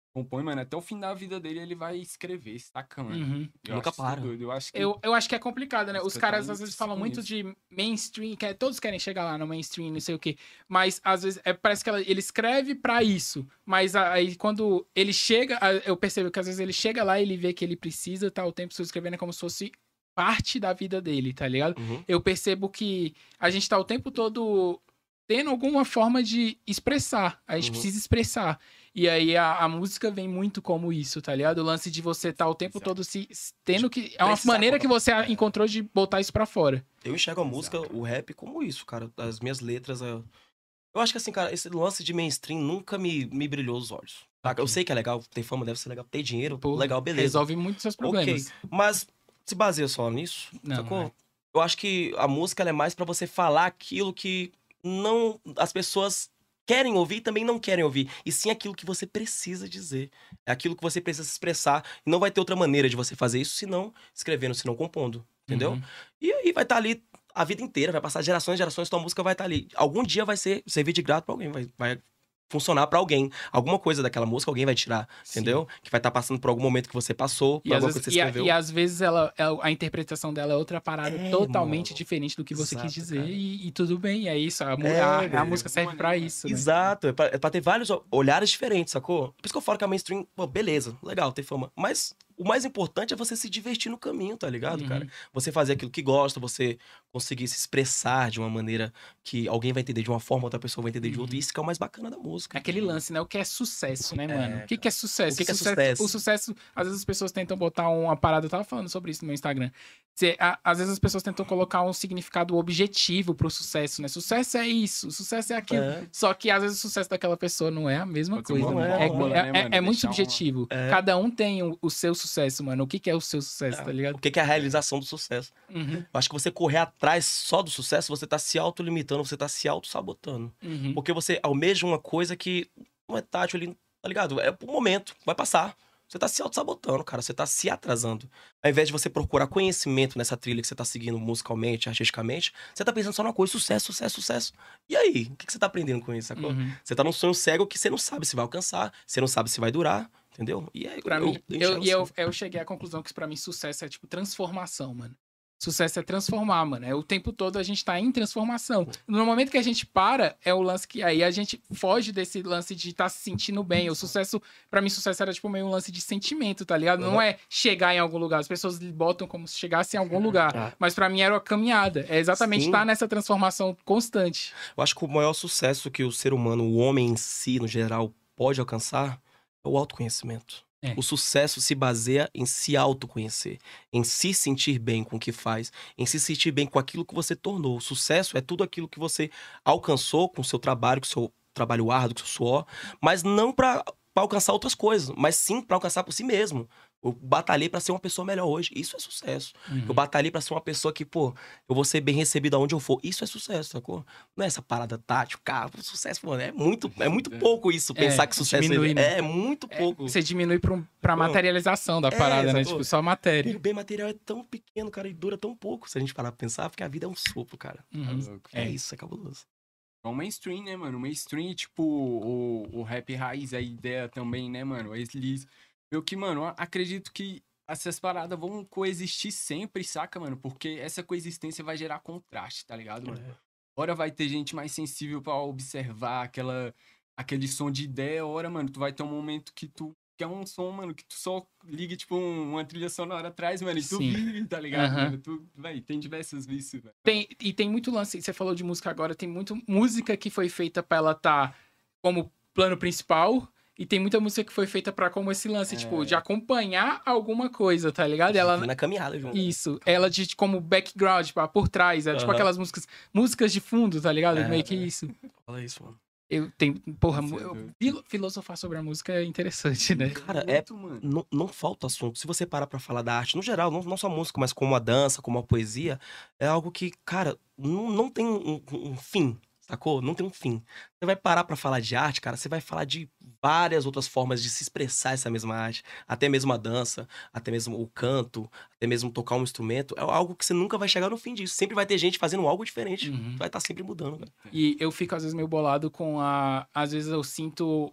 compõe, mano, até o fim da vida dele ele vai escrever, saca, mano? Uhum. Eu Nunca acho isso para. doido, Eu acho que... Eu, eu acho que é complicado, né? Os Música caras tá às vezes muito falam com muito isso. de mainstream, que é- todos querem chegar lá no mainstream, não sei o quê. Mas às vezes é, parece que ela- ele escreve pra isso. Mas a- aí quando ele chega, a- eu percebo que às vezes ele chega lá e ele vê que ele precisa estar o tempo todo escrevendo, é como se fosse parte da vida dele, tá ligado? Uhum. Eu percebo que a gente tá o tempo todo tendo alguma forma de expressar. A gente Uhum. precisa expressar. E aí a, a música vem muito como isso, tá ligado? O lance de você estar o tempo Exato. todo se se- tendo que. É uma Precisar maneira que botar- você é. encontrou de botar isso pra fora. Eu enxergo a música, o rap, como isso, cara. As minhas letras. Eu, eu acho que assim, cara, esse lance de mainstream nunca me, me brilhou os olhos. Saca? Eu Ok. sei que é legal, tem fama, deve ser legal, tem dinheiro, Pô, legal, beleza. Resolve muitos seus problemas. Ok, mas se baseia só nisso, Não, sacou? é. Eu acho que a música ela é mais pra você falar aquilo que não as pessoas querem ouvir e também não querem ouvir. E sim aquilo que você precisa dizer. É aquilo que você precisa se expressar. E não vai ter outra maneira de você fazer isso senão escrevendo, senão compondo. Entendeu? Uhum. E aí vai estar ali a vida inteira, vai passar gerações e gerações, tua música vai estar ali. Algum dia vai ser servir de grato pra alguém, vai, vai funcionar pra alguém. Alguma coisa daquela música alguém vai tirar, Sim. entendeu? Que vai estar passando por algum momento que você passou, por E às, alguma vezes, coisa que você e, a- escreveu. e às vezes ela, ela- a interpretação dela é outra parada É, totalmente mano. diferente do que você Exato, quis dizer. cara. E, e tudo bem, é isso. A, mu- É, a- a velho. música serve pra isso. Né? Exato, é pra, é pra ter vários olhares diferentes, sacou? Por isso que eu falo que a mainstream, pô, beleza, legal, tem fama. Mas o mais importante é você se divertir no caminho, tá ligado, Uhum. cara? Você fazer aquilo que gosta, você conseguir se expressar de uma maneira que alguém vai entender de uma forma, outra pessoa vai entender de outra. Uhum. E isso que é o mais bacana da música. Aquele lance, né? O que é sucesso, né, mano? o que, que é sucesso? O que que é sucesso? O sucesso, às vezes as pessoas tentam botar uma parada, eu tava falando sobre isso no meu Instagram. Cê- a- às vezes as pessoas tentam colocar um significado objetivo pro sucesso, né? Sucesso é isso, sucesso é aquilo. É. Só que às vezes o sucesso daquela pessoa não é a mesma Pode ser coisa, uma mano. É, fórmula, é- né, é- mano? é muito Deixar uma- subjetivo. É. Cada um tem o, o seu sucesso, mano. O que, que é o seu sucesso, É. tá ligado? O que que é a realização do sucesso? Uhum, Eu acho que você correr atrás só do sucesso, você tá se autolimitando, você tá se auto-sabotando. uhum. Porque você almeja uma coisa que não é tátil ali, tá ligado? É por momento, vai passar. Você tá se auto-sabotando, cara. Você tá se atrasando. Ao invés de você procurar conhecimento nessa trilha que você tá seguindo musicalmente, artisticamente, você tá pensando só numa coisa, sucesso, sucesso, sucesso. E aí? O que que você tá aprendendo com isso, sacou? Uhum. Você tá num sonho cego que você não sabe se vai alcançar, você não sabe se vai durar, entendeu? E aí, Pra eu, mim, eu, eu, enxergo e eu, assim. eu cheguei à conclusão que pra mim sucesso é tipo transformação, mano. Sucesso é transformar, mano. É o tempo todo a gente tá em transformação. No momento que a gente para, é o lance que aí a gente foge desse lance de estar tá se sentindo bem. O sucesso, pra mim, sucesso era tipo meio um lance de sentimento, tá ligado? Não Uhum. é chegar em algum lugar. As pessoas botam como se chegasse em algum lugar. Ah. Mas pra mim era uma caminhada. É exatamente Sim. estar nessa transformação constante. Eu acho que o maior sucesso que o ser humano, o homem em si, no geral, pode alcançar é o autoconhecimento. É. O sucesso se baseia em se autoconhecer, em se sentir bem com o que faz, em se sentir bem com aquilo que você tornou. O sucesso é tudo aquilo que você alcançou com o seu trabalho, com o seu trabalho árduo, com o seu suor, mas não para alcançar outras coisas, mas sim para alcançar por si mesmo. Eu batalhei para ser uma pessoa melhor hoje. Isso é sucesso. Uhum. Eu batalhei para ser uma pessoa que, pô, eu vou ser bem recebido aonde eu for. Isso é sucesso, sacou? Não é essa parada tátil, cara. Sucesso, mano, é muito, é muito pouco isso. É, Pensar que sucesso diminui, é, né? é muito pouco. Você diminui pra, um- pra Não. materialização da É, parada, né? sacou? Tipo, só E matéria. o bem material é tão pequeno, cara, e dura tão pouco. Se a gente parar pra pensar, porque a vida é um sopro, cara. Uhum. É, É. isso, é cabuloso. É o mainstream, né, mano? O mainstream, tipo, o, o rap raiz, a ideia também, né, mano? Eles. Eu que, mano, eu acredito que essas paradas vão coexistir sempre, saca, mano? Porque essa coexistência vai gerar contraste, tá ligado, mano? Hora vai ter gente mais sensível pra observar aquela, aquele som de ideia, hora, mano, tu vai ter um momento que tu quer um som, mano, que tu só liga, tipo, um- uma trilha sonora atrás, mano, e tu Sim. vive, tá ligado, Aham. mano? Tu, véi, tem diversos vícios, velho. Tem, e tem muito lance, você falou de música agora, tem muito música que foi feita pra ela estar como plano principal, e tem muita música que foi feita pra como esse lance, É. tipo, de acompanhar alguma coisa, tá ligado? Ela, Na caminhada, junto. isso, ela de como background, tipo, por trás, é tipo Aham. aquelas músicas, músicas de fundo, tá ligado? É, Meio que é. isso. Fala isso, mano. Eu tenho, porra, Isso é eu- doido. filo- filosofar sobre a música é interessante, né? Cara, é Muito, mano. não, não falta assunto. Se você parar pra falar da arte, no geral, não, não só música, mas como a dança, como a poesia, é algo que, cara, não, não tem um, um- um fim, sacou? Não tem um fim. Você vai parar pra falar de arte, cara, você vai falar de várias outras formas de se expressar essa mesma arte. Até mesmo a dança, até mesmo o canto, até mesmo tocar um instrumento. É algo que você nunca vai chegar no fim disso. Sempre vai ter gente fazendo algo diferente. Uhum. Vai estar sempre mudando, cara. E eu fico, às vezes, meio bolado com a. Às vezes eu sinto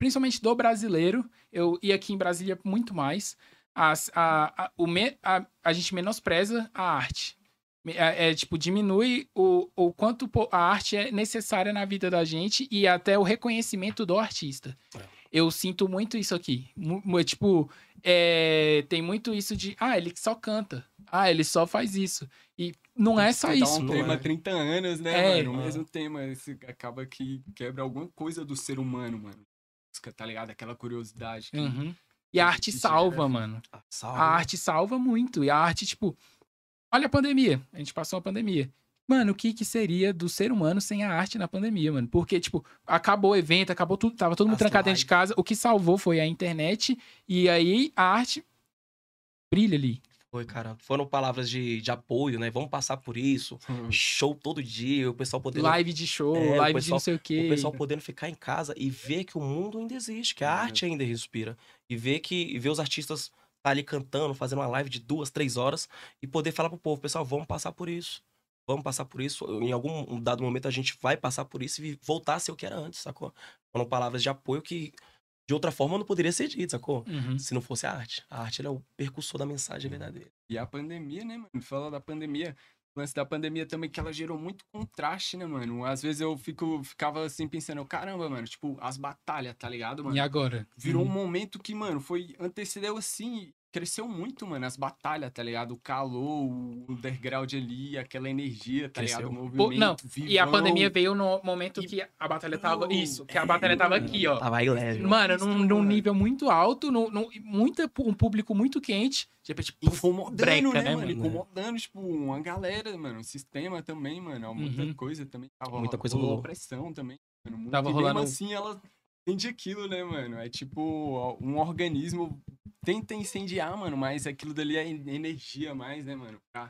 principalmente do brasileiro, eu e aqui em Brasília muito mais, as, a, a, o me, a, a gente menospreza a arte. É, é, tipo, diminui o, o quanto a arte é necessária na vida da gente e até o reconhecimento do artista. Eu sinto muito isso aqui. M- tipo, é, tem muito isso de, ah, ele só canta. Ah, ele só faz isso. E não é só isso. Um pô. tema há é. trinta anos, né, É. mano? O mesmo tema. Esse acaba que quebra alguma coisa do ser humano, mano. Tá ligado? Aquela curiosidade. Que... Uhum. E a arte que salva, gera- mano. Salve. A arte salva muito. E a arte, tipo... Olha a pandemia. A gente passou uma pandemia. Mano, o que que seria do ser humano sem a arte na pandemia, mano? Porque, tipo, acabou o evento, acabou tudo, tava todo mundo As trancado dentro de lives. casa. O que salvou foi a internet. E aí a arte brilha ali. Foi, cara. Foram palavras de, de apoio, né? Vamos passar por isso. Show todo dia, o pessoal podendo... Live de show, É, o live de pessoal- não sei o quê. O pessoal podendo ficar em casa e ver que o mundo ainda existe, que a É. arte ainda respira. E ver que e ver os artistas tá ali cantando, fazendo uma live de duas, três horas e poder falar pro povo, pessoal, vamos passar por isso. Vamos passar por isso. Em algum dado momento a gente vai passar por isso e voltar a ser o que era antes, sacou? Foram palavras de apoio que de outra forma não poderia ser dito, sacou? Uhum. Se não fosse a arte. A arte ela é o percussor da mensagem verdadeira. E a pandemia, né, mano? Fala da pandemia. O lance da pandemia também, que ela gerou muito contraste, né, mano? Às vezes eu fico, ficava assim pensando, caramba, mano, tipo, as batalhas, tá ligado, mano? E agora? Virou um Uhum. momento que, mano, foi. Antecedeu assim. Cresceu muito, mano, as batalhas, tá ligado? O calor, o underground ali, aquela energia, tá Cresceu. ligado? O Pô, movimento. não, e a vivão. pandemia veio no momento E- que a batalha tava... Não, Isso, que a batalha tava aqui, ó. Tava aí leve. Mano, Isso, num, num mano. nível muito alto, num, num, muita, um público muito quente. De repente, puf, Incomodando, breca, né, né, mano? mano? Incomodando, tipo, uma galera, mano. O sistema também, mano. Muita Uhum. coisa também. Tava, Muita coisa rolou rolou. opressão também, mano. Muito, Tava e rolando- mesmo assim, ela entende aquilo, né, mano? É tipo, um organismo tenta incendiar, mano, mas aquilo dali é energia mais, né, mano? Pra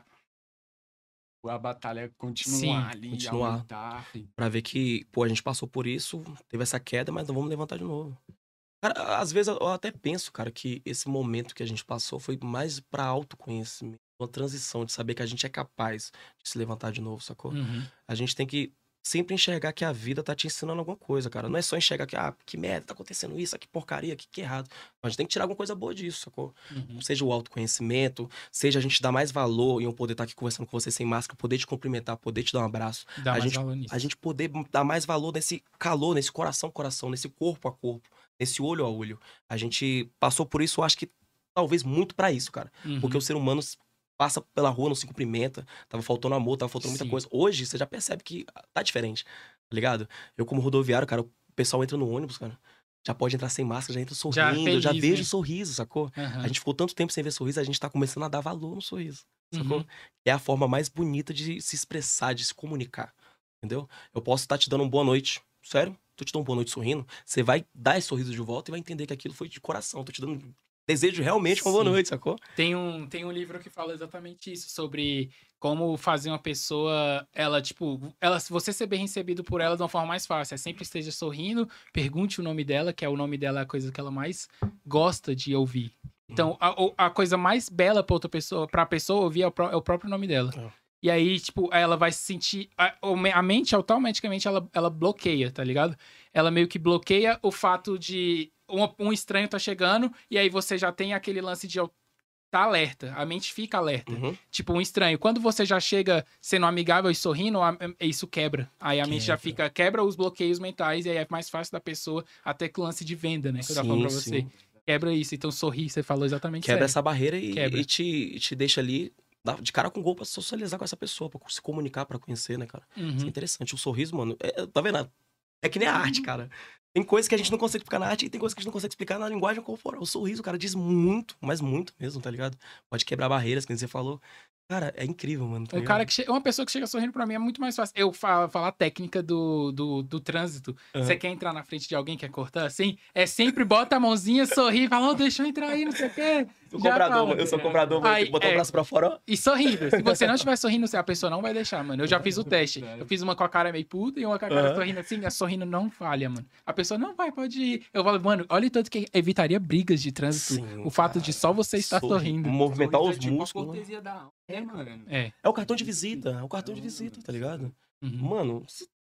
a batalha continuar Sim, ali, continuar. aumentar. E... Pra ver que, pô, a gente passou por isso, teve essa queda, mas não vamos levantar de novo. Cara, às vezes eu até penso, cara, que esse momento que a gente passou foi mais pra autoconhecimento, uma transição de saber que a gente é capaz de se levantar de novo, sacou? Uhum. A gente tem que sempre enxergar que a vida tá te ensinando alguma coisa, cara. Não é só enxergar que, ah, que merda, tá acontecendo isso, que porcaria, que, que errado. A gente tem que tirar alguma coisa boa disso, sacou? Uhum. Seja o autoconhecimento, seja a gente dar mais valor em eu poder estar aqui conversando com você sem máscara, poder te cumprimentar, poder te dar um abraço. Dá a mais gente, valor nisso. a gente poder dar mais valor nesse calor, nesse coração a coração, nesse corpo a corpo, nesse olho a olho. A gente passou por isso, eu acho que talvez muito pra isso, cara. Uhum. Porque o ser humano passa pela rua, não se cumprimenta, tava faltando amor, tava faltando muita Sim. coisa. Hoje, você já percebe que tá diferente, tá ligado? Eu como rodoviário, cara, o pessoal entra no ônibus, cara, já pode entrar sem máscara, já entra sorrindo, eu já feliz, vejo né? sorriso, sacou? Uhum. A gente ficou tanto tempo sem ver sorriso, a gente tá começando a dar valor no sorriso, sacou? Uhum. É a forma mais bonita de se expressar, de se comunicar, entendeu? Eu posso estar te dando uma boa noite, sério? Tô te dando uma boa noite sorrindo, você vai dar esse sorriso de volta e vai entender que aquilo foi de coração, tô te dando desejo realmente uma boa Sim. noite, sacou? Tem um, tem um livro que fala exatamente isso, sobre como fazer uma pessoa, ela, tipo, ela, se você ser bem recebido por ela de uma forma mais fácil, é sempre esteja sorrindo, pergunte o nome dela, que é o nome dela é a coisa que ela mais gosta de ouvir. Então, a, o- a coisa mais bela pra outra pessoa, pra pessoa ouvir é o, pró- é o próprio nome dela. É. E aí, tipo, ela vai se sentir. A, o me- a mente automaticamente ela, ela bloqueia, tá ligado? Ela meio que bloqueia o fato de um, um estranho tá chegando, e aí você já tem aquele lance de tá alerta. A mente fica alerta. Uhum. Tipo, um estranho. Quando você já chega sendo amigável e sorrindo, a- isso quebra. Aí a mente já Quebra. fica. Quebra os bloqueios mentais, e aí é mais fácil da pessoa, até que o lance de venda, né? Que eu tava falando pra Sim, você. sim. Quebra isso. Então, sorrir, você falou exatamente Quebra isso. essa barreira e, Quebra. e te, e te deixa ali dá- de cara com gol pra socializar com essa pessoa, pra se comunicar, pra conhecer, né, cara? Isso é Uhum. interessante. O sorriso, mano, é- tá vendo? É que nem a arte, cara. Tem coisas que a gente não consegue explicar na arte e tem coisas que a gente não consegue explicar na linguagem corporal. O sorriso, cara, diz muito, mas muito mesmo, tá ligado? Pode quebrar barreiras, que você falou. Cara, é incrível, mano. Tá Um ligado? cara que che... Uma pessoa que chega sorrindo pra mim é muito mais fácil. Eu fa- falar a técnica do, do, do trânsito. Aham. Você quer entrar na frente de alguém, quer cortar? Assim, é sempre bota a mãozinha, sorri, fala, oh, deixa eu entrar aí, não sei o quê. Eu sou Já cobrador, fala. mano. Eu sou cobrador, mano. Aí, Tem que botar é. o braço pra fora, ó. E sorrindo. Se você não estiver sorrindo, a pessoa não vai deixar, mano. Eu já fiz o teste. Eu fiz uma com a cara meio puta e uma com a cara Aham. sorrindo assim. A sorrindo não falha, mano. A pessoa não vai, pode ir. Eu falo, mano, olha o tanto que evitaria brigas de trânsito. Sim, o fato de cara. só você estar Sorri- sorrindo. Movimentar Sorriso os é tipo a músculos. cortesia da alma, né, mano? É. É o cartão de visita. É o cartão de visita, tá ligado? Uhum. Mano, cê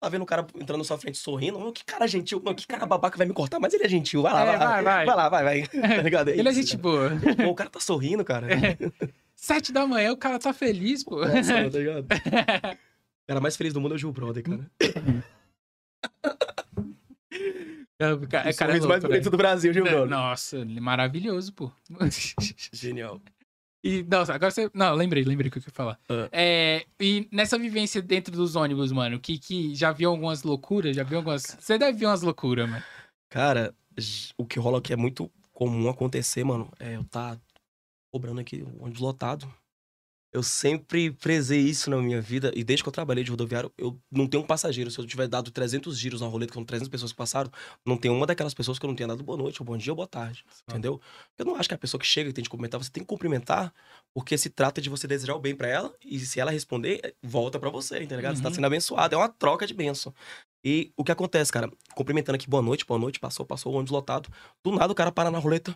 Tá vendo o cara entrando na sua frente sorrindo? Mano, que cara gentil. Mano, que cara babaca vai me cortar, mas ele é gentil. Vai lá, É, vai, vai, vai. vai lá, vai, vai. Tá ligado? É Ele é isso, gente cara. boa. Pô, o cara tá sorrindo, cara. Sete da manhã, o cara tá feliz, pô. Nossa, mano, tá ligado? O cara mais feliz do mundo é o Gil Brother, cara. O cara, O é cara sorriso louco, mais bonito né? do Brasil, Gil Brother. Nossa, ele é maravilhoso, pô. Genial. E, nossa, agora você... Não, lembrei, lembrei o que eu ia falar. Ah. É, e nessa vivência dentro dos ônibus, mano, que, que já viu algumas loucuras? Já viu algumas... Você deve ver umas loucuras, mano. Cara, j- o que rola aqui é muito comum acontecer, mano. É eu tá cobrando aqui o ônibus lotado. Eu sempre prezei isso na minha vida. E desde que eu trabalhei de rodoviário, eu não tenho um passageiro. Se eu tiver dado trezentos giros na roleta, que são trezentas pessoas que passaram, não tem uma daquelas pessoas que eu não tenha dado boa noite, ou bom dia, ou boa tarde. Entendeu? Eu não acho que a pessoa que chega e tem de cumprimentar, você tem que cumprimentar, porque se trata de você desejar o bem pra ela, e se ela responder, volta pra você, tá ligado? Você tá Uhum. sendo abençoado. É uma troca de bênção. E o que acontece, cara? Cumprimentando aqui, boa noite, boa noite, passou, passou, o ônibus lotado. Do nada o cara para na roleta.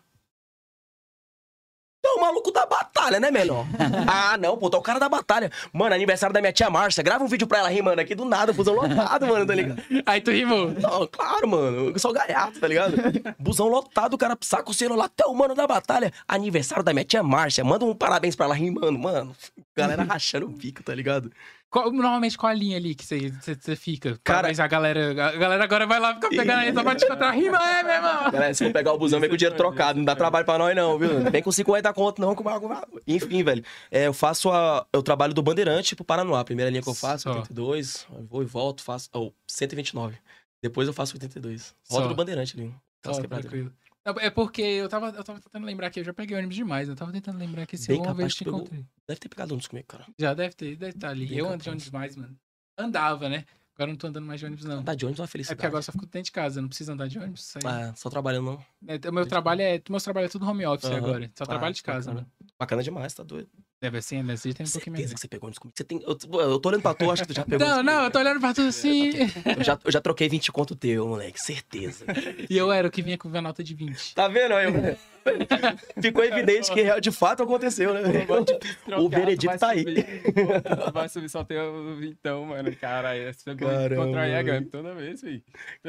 É o maluco da batalha, né, menor? Ah, não, pô, tá o cara da batalha. Mano, aniversário da minha tia Márcia. Grava um vídeo pra ela rimando aqui do nada, busão lotado, mano, tá ligado? Aí tu rimou. Não, claro, mano. Eu sou gaiato, tá ligado? Busão lotado, o cara saca o celular até o mano da batalha. Aniversário da minha tia Márcia. Manda um parabéns pra ela rimando, mano. Galera rachando o bico, tá ligado? Qual- normalmente, qual a linha ali que você, você, você fica? Cara- Mas a galera, a galera agora vai lá ficar pegando aí, só pra te encontrar. Rima é, meu irmão. Galera, se for pegar o busão, vem com o dinheiro trocado. Não dá trabalho pra nós, não, viu? Vem com cinquenta conto, não. Com... Enfim, velho. É, eu faço a... Eu trabalho do Bandeirante pro Paranoá. Primeira linha que eu faço, Só. oitenta e dois. Eu vou e volto, faço... Oh, cento e vinte e nove. Depois eu faço oitenta e dois. Roda Só. do Bandeirante ali. Só, Aquelas quebradas. tranquilo. Não, é porque eu tava, eu tava tentando lembrar que eu já peguei ônibus demais. Eu tava tentando lembrar que esse Bem uma capaz vez que te pegou. encontrei. Deve ter pegado ônibus comigo, cara. Já deve ter, deve estar ali. Bem eu capaz. ando de ônibus mais, mano. Andava, né? Agora eu não tô andando mais de ônibus, não. Andar de ônibus é uma É felicidade. porque agora eu só fico dentro de casa, eu não preciso andar de ônibus. Isso aí. Ah, só trabalhando, não. É, o meu trabalho é, meu trabalho é tudo home office Aham. agora. Só Ah, trabalho de casa, bacana. mano. Bacana demais, tá doido. Deve ser, né? Você tem um pouquinho Certeza mais. que você pegou ônibus comigo. Você tem... eu, eu tô olhando pra tu, acho que tu já pegou Não, ônibus não, eu comigo. tô olhando pra tudo assim. Eu já, eu já troquei vinte conto teu, moleque. Certeza. E eu era o que vinha com a nota de vinte. Tá vendo aí? Ficou evidente que de fato aconteceu, né? O veredito tá aí. Tu vai subir só tem o vintão, mano. Caralho, você Caramba, contra a velho. Yagan toda vez, filho.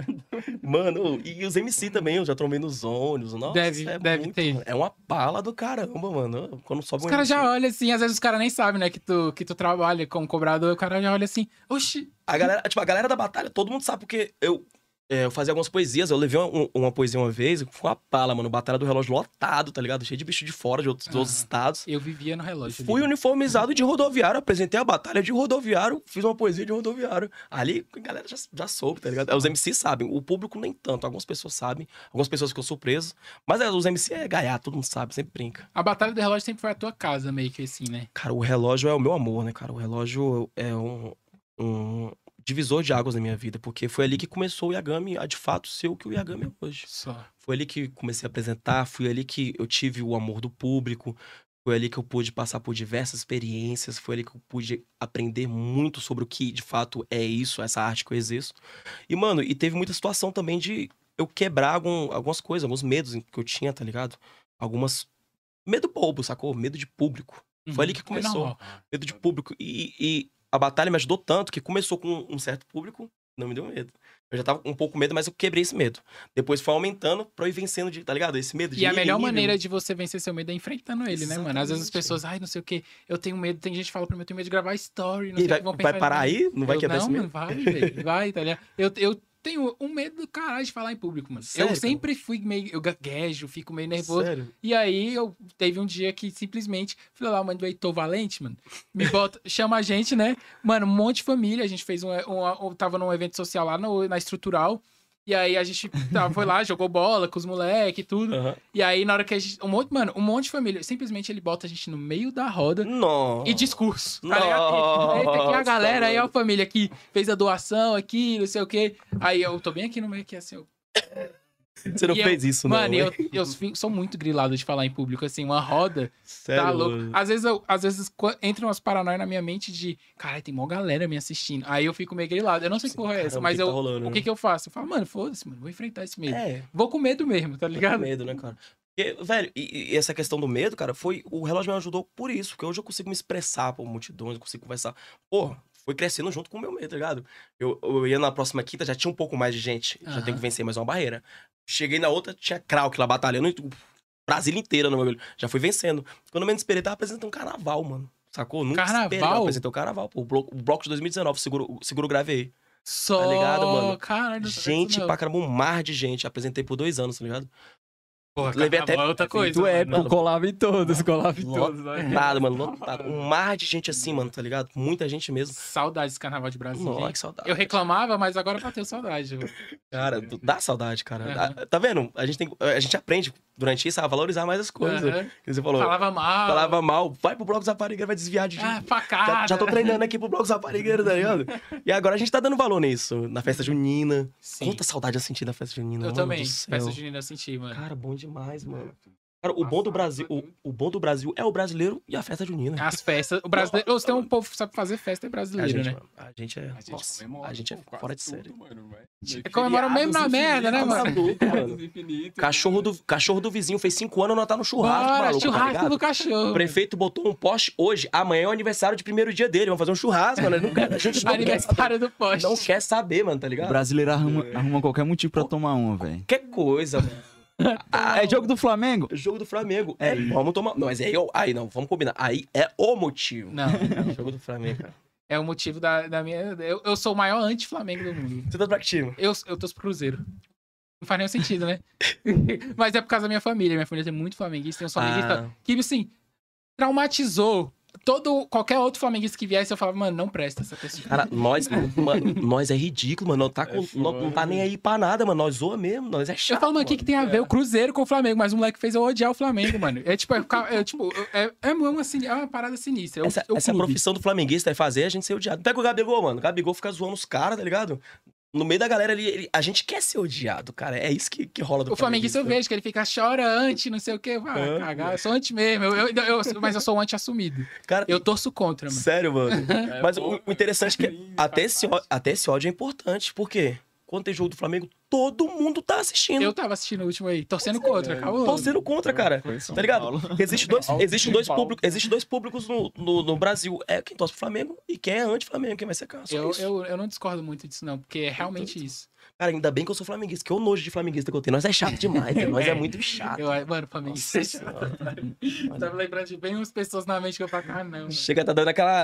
Mano, e os M C também, eu já trombei nos ônibus. Nossa, Deve- é deve muito- ter. É uma bala do caramba, mano. Quando sobe Os um caras M C. já olham assim, às vezes os caras nem sabem, né, que tu, que tu trabalha como cobrador, o cara já olha assim, oxi. A galera, tipo, a galera da batalha, todo mundo sabe, porque eu, é, eu fazia algumas poesias. Eu levei uma, uma poesia uma vez, foi uma bala, mano. Batalha do relógio lotado, tá ligado? Cheio de bicho de fora, de outros, de outros Ah. estados. Eu vivia no relógio. Fui ali. uniformizado de rodoviário, apresentei a batalha de rodoviário, fiz uma poesia de rodoviário. Ali a galera já, já soube, tá ligado? Os M Cs sabem, o público nem tanto. Algumas pessoas sabem, algumas pessoas ficam surpresas. Mas é, os M C é gaiato, todo mundo sabe, sempre brinca. A batalha do relógio sempre foi a tua casa, meio que assim, né? Cara, o relógio é o meu amor, né, cara? O relógio é um, um divisor de águas na minha vida, porque foi ali que começou o Yagami a de fato ser o que o Yagami é hoje. Só. Foi ali que comecei a apresentar, foi ali que eu tive o amor do público, foi ali que eu pude passar por diversas experiências, foi ali que eu pude aprender muito sobre o que de fato é isso, essa arte que eu exerço. E, mano, e teve muita situação também de eu quebrar algum, algumas coisas, alguns medos que eu tinha, tá ligado? Algumas... Medo bobo, sacou? Medo de público. Foi ali que É começou. normal. Medo de público. E, e a batalha me ajudou tanto que começou com um certo público, não me deu medo. Eu já tava com um pouco medo, mas eu quebrei esse medo. Depois foi aumentando pra eu ir vencendo, de, tá ligado? Esse medo de E a nível em melhor nível. maneira de você vencer seu medo é enfrentando ele, né, mano? Às vezes as Exatamente. pessoas, ai, não sei o quê, eu tenho medo, tem gente que fala pra mim, eu tenho medo de gravar story, não E sei o vai, que vão vai pensar de parar mim. aí? Não vai Eu, quebrar não, esse medo? mano, vai, velho, vai, tá ligado? Eu, eu tenho um medo do caralho de falar em público, mano. Sério, eu cara? sempre fui meio, eu gaguejo, fico meio nervoso. Sério? E aí, eu teve um dia que simplesmente, filho lá, mano, do Heitor Valente, mano, me bota, chama a gente, né? Mano, um monte de família, a gente fez um, um, um tava num evento social lá no, na Estrutural, e aí a gente tava, foi lá, jogou bola com os moleques e tudo. Aham. E aí, na hora que a gente, um monte, mano, um monte de família, simplesmente ele bota a gente no meio da roda Nossa. e discurso, tá ligado? E aí tem aqui a galera, aí a família que fez a doação aqui, não sei o quê. Aí eu tô bem aqui no meio aqui, assim, eu... Você não E eu- fez isso, não. Mano, hein? eu, eu fico- sou muito grilado de falar em público, assim, uma roda, Sério, tá louco. mano. Às vezes, eu, às vezes qu- entram umas paranoias na minha mente de, cara, tem mó galera me assistindo. Aí eu fico meio grilado. Eu não sei que porra é essa, Caramba, mas o que eu, tá rolando, o né? que que eu faço? Eu falo, mano, foda-se, mano, vou enfrentar esse medo. É, Vou com medo mesmo, tá com ligado? medo, né, cara? Porque, velho, e, e essa questão do medo, cara, foi... O relógio me ajudou por isso, porque hoje eu consigo me expressar por multidões, eu consigo conversar. Pô, foi crescendo junto com o meu meio, tá ligado? Eu, eu ia na próxima quinta, já tinha um pouco mais de gente. Já Aham. tenho que vencer mais uma barreira. Cheguei na outra, tinha Krauk lá batalhando, e Brasília inteira no meu bagulho. Já fui vencendo. Quando eu menos esperei, tava apresentando um carnaval, mano. Sacou? Nunca Carnaval? esperei. Eu apresentei o carnaval, pô. O bloco, o bloco de dois mil e dezenove, seguro, seguro gravei. Só, Tá ligado, mano? Caralho, não sabia Gente disso, não. pra caramba, um mar de gente. Apresentei por dois anos, tá ligado? Porra, levei carnaval até- é outra coisa. Tu é, mano. tu colava em todos, colava em todos. olha. Lotado, mano, lotado. Um mar de gente assim, mano, tá ligado? Muita gente mesmo. Saudades desse carnaval de Brasília. Nossa, hein? que saudade. Eu reclamava, mas agora bateu saudade. mano. Cara, dá saudade, cara. Aham. Dá- Tá vendo? A gente, tem, a gente aprende durante isso a valorizar mais as coisas. Aham. Que Você falou, Falava mal. falava mal, vai pro bloco Zaparigueira, vai desviar de... Ah, já, facada. já tô treinando aqui pro bloco Zaparigueira, tá ligado? E agora a gente tá dando valor nisso. Na festa junina. Sim. Quanta saudade eu senti da festa junina. Eu mano também. do céu. Festa junina eu senti, mano. Cara, bom demais, mano. Cara, o bom do Brasil, o, o bom do Brasil é o brasileiro e a festa junina. As festas. O brasileiro. Você tem um povo que sabe fazer festa é a brasileiro, gente, né? mano, a gente é. A gente nossa, comemora, a gente é pô, quase fora de tudo, série. mano, vai. É, comemora a mesma Feriados merda, né, infinitos, mano? Maluco, mano. feriados infinitos, Cachorro do, cachorro do vizinho fez cinco anos e não tá no churrasco, Bora, maluco, tá churrasco ligado? do cachorro. O prefeito botou um poste hoje, amanhã é o aniversário de primeiro dia dele, vamos fazer um churrasco, mano. Ele não quer, a gente não quer, Aniversário do poste. não quer saber, mano, tá O ligado? brasileiro arruma, arruma qualquer motivo pra tomar uma, velho. Qualquer coisa, mano. Ah, é jogo do Flamengo? Jogo do Flamengo. É, vamos tomar. Não, mas aí, eu, aí não, vamos combinar. Aí é o motivo. Não, Jogo do Flamengo, cara. é o motivo da, da minha. Eu, eu sou o maior anti-Flamengo do mundo. Você tá pra que time? Eu, eu torço pro Cruzeiro. Não faz nenhum sentido, né? Mas é por causa da minha família. Minha família tem muito flamenguista. Tem uns flamenguistas Ah. que, assim, traumatizou. Todo, qualquer outro flamenguista que viesse, eu falava, mano, não presta essa pessoa. Cara, nós, mano, nós é ridículo, mano. Não tá, com, não, não tá nem aí pra nada, mano. Nós zoa mesmo, nós é chato. Eu falo, mano, o que, que tem a ver o Cruzeiro com o Flamengo? Mas o moleque fez eu odiar o Flamengo, mano. É tipo, é, é, tipo, é, é, uma, sin- é uma parada sinistra. É o, Essa, é o essa clube. profissão do flamenguista é fazer a gente ser odiado. Pega o Gabigol, mano. O Gabigol fica zoando os caras, tá ligado? No meio da galera ali, ele- a gente quer ser odiado, cara. É isso que, que rola do O flamenguista eu vejo que ele fica chora anti, não sei o quê. Vai É. cagar. Eu sou anti mesmo. Eu, eu, eu- mas eu sou um anti-assumido. Cara, Eu torço contra, mano. sério, mano. É, Mas pô, o, o interessante é que sim, até faz esse, ó- parte. até esse ódio é importante. Por quê? Quando tem jogo do Flamengo, todo mundo tá assistindo. Eu tava assistindo o último aí, torcendo contra. Acabou. Torcendo contra, cara. Tá ligado? Existe dois, existe dois, públicos, existe dois públicos no, no, no Brasil. É quem torce pro Flamengo e quem é anti-Flamengo, quem vai secar. Só Eu, isso. eu, eu não discordo muito disso, não, porque é realmente isso. Cara, ainda bem que eu sou flamenguista, que eu nojo de flamenguista que eu tenho. Nós é chato demais, né? Nós é muito chato. Eu, mano, Flamengo. Nossa Senhora. Tava lembrando de bem umas pessoas na mente que eu falo, ah, não. mano. Chega, tá dando aquela.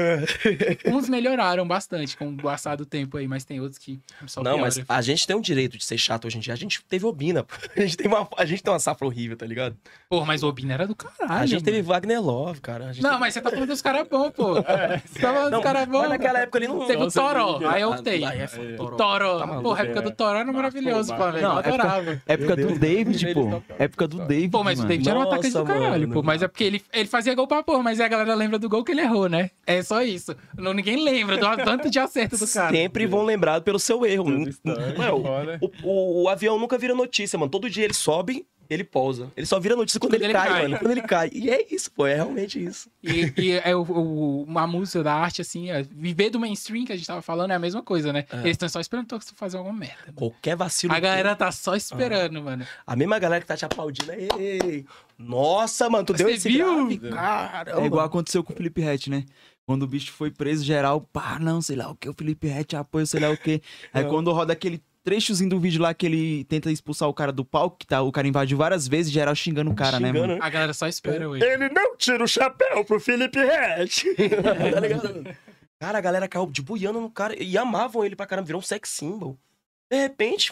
Uns melhoraram bastante com o passar do tempo aí, mas tem outros que só Não, mas pioram. a gente tem o direito de ser chato hoje em dia. A gente teve Obina, pô. A gente tem uma, a gente tem uma safra horrível, tá ligado? Pô, mas o Obina era do caralho. A gente teve mano. Wagner Love, cara. A gente Não, teve- mas você tá falando dos caras bons, pô. Você tá falando Não, dos caras bons. mas naquela época ele não. Teve o Nossa, Toró, Liga. aí eu Ah, optei. aí é foda, É. O Toró. Toró. Tá maluco, Porra, a época é. do Toró era maravilhoso, Pô, Flamengo. não, Eu época- adorava. Época Meu do Deus. David, pô. Ele tá- Época do David, Pô, mas o mano. David era um atacante do Nossa, caralho, mano. pô. Mas é porque ele, ele fazia gol pra porra, mas aí a galera lembra do gol que ele errou, né? É só isso. Não, ninguém lembra do tanto de acerto do cara. Sempre vão lembrar pelo seu erro. Tudo história, Mano, foda. o, o- o avião nunca vira notícia, mano. Todo dia ele sobe, ele pousa. Ele só vira notícia quando, Quando ele, ele cai, cai. mano. Quando ele cai. E é isso, pô. É realmente isso. E, e é o, o- uma música da arte, assim, é, viver do mainstream que a gente tava falando é a mesma coisa, né? É. Eles estão só esperando tu fazer alguma merda. mano. Qualquer vacilo. A galera tá só esperando, mano. A mesma galera que tá te aplaudindo. Ei, nossa, mano, tu deu Você esse viu? grave, caramba. É igual aconteceu com o Felipe Rett, né? Quando o bicho foi preso, geral, pá, não, sei lá o que, o Felipe Rett apoia, sei lá o que. Aí É. quando roda aquele trechozinho do vídeo lá que ele tenta expulsar o cara do palco, que tá, o cara invadiu várias vezes, geral xingando o cara, né, Xingando, mano? A galera só espera hoje. Ele não tira o chapéu pro Felipe Rett. Tá ligado? Cara, a galera caiu de buiando no cara e amavam ele pra caramba, virou um sex symbol. De repente,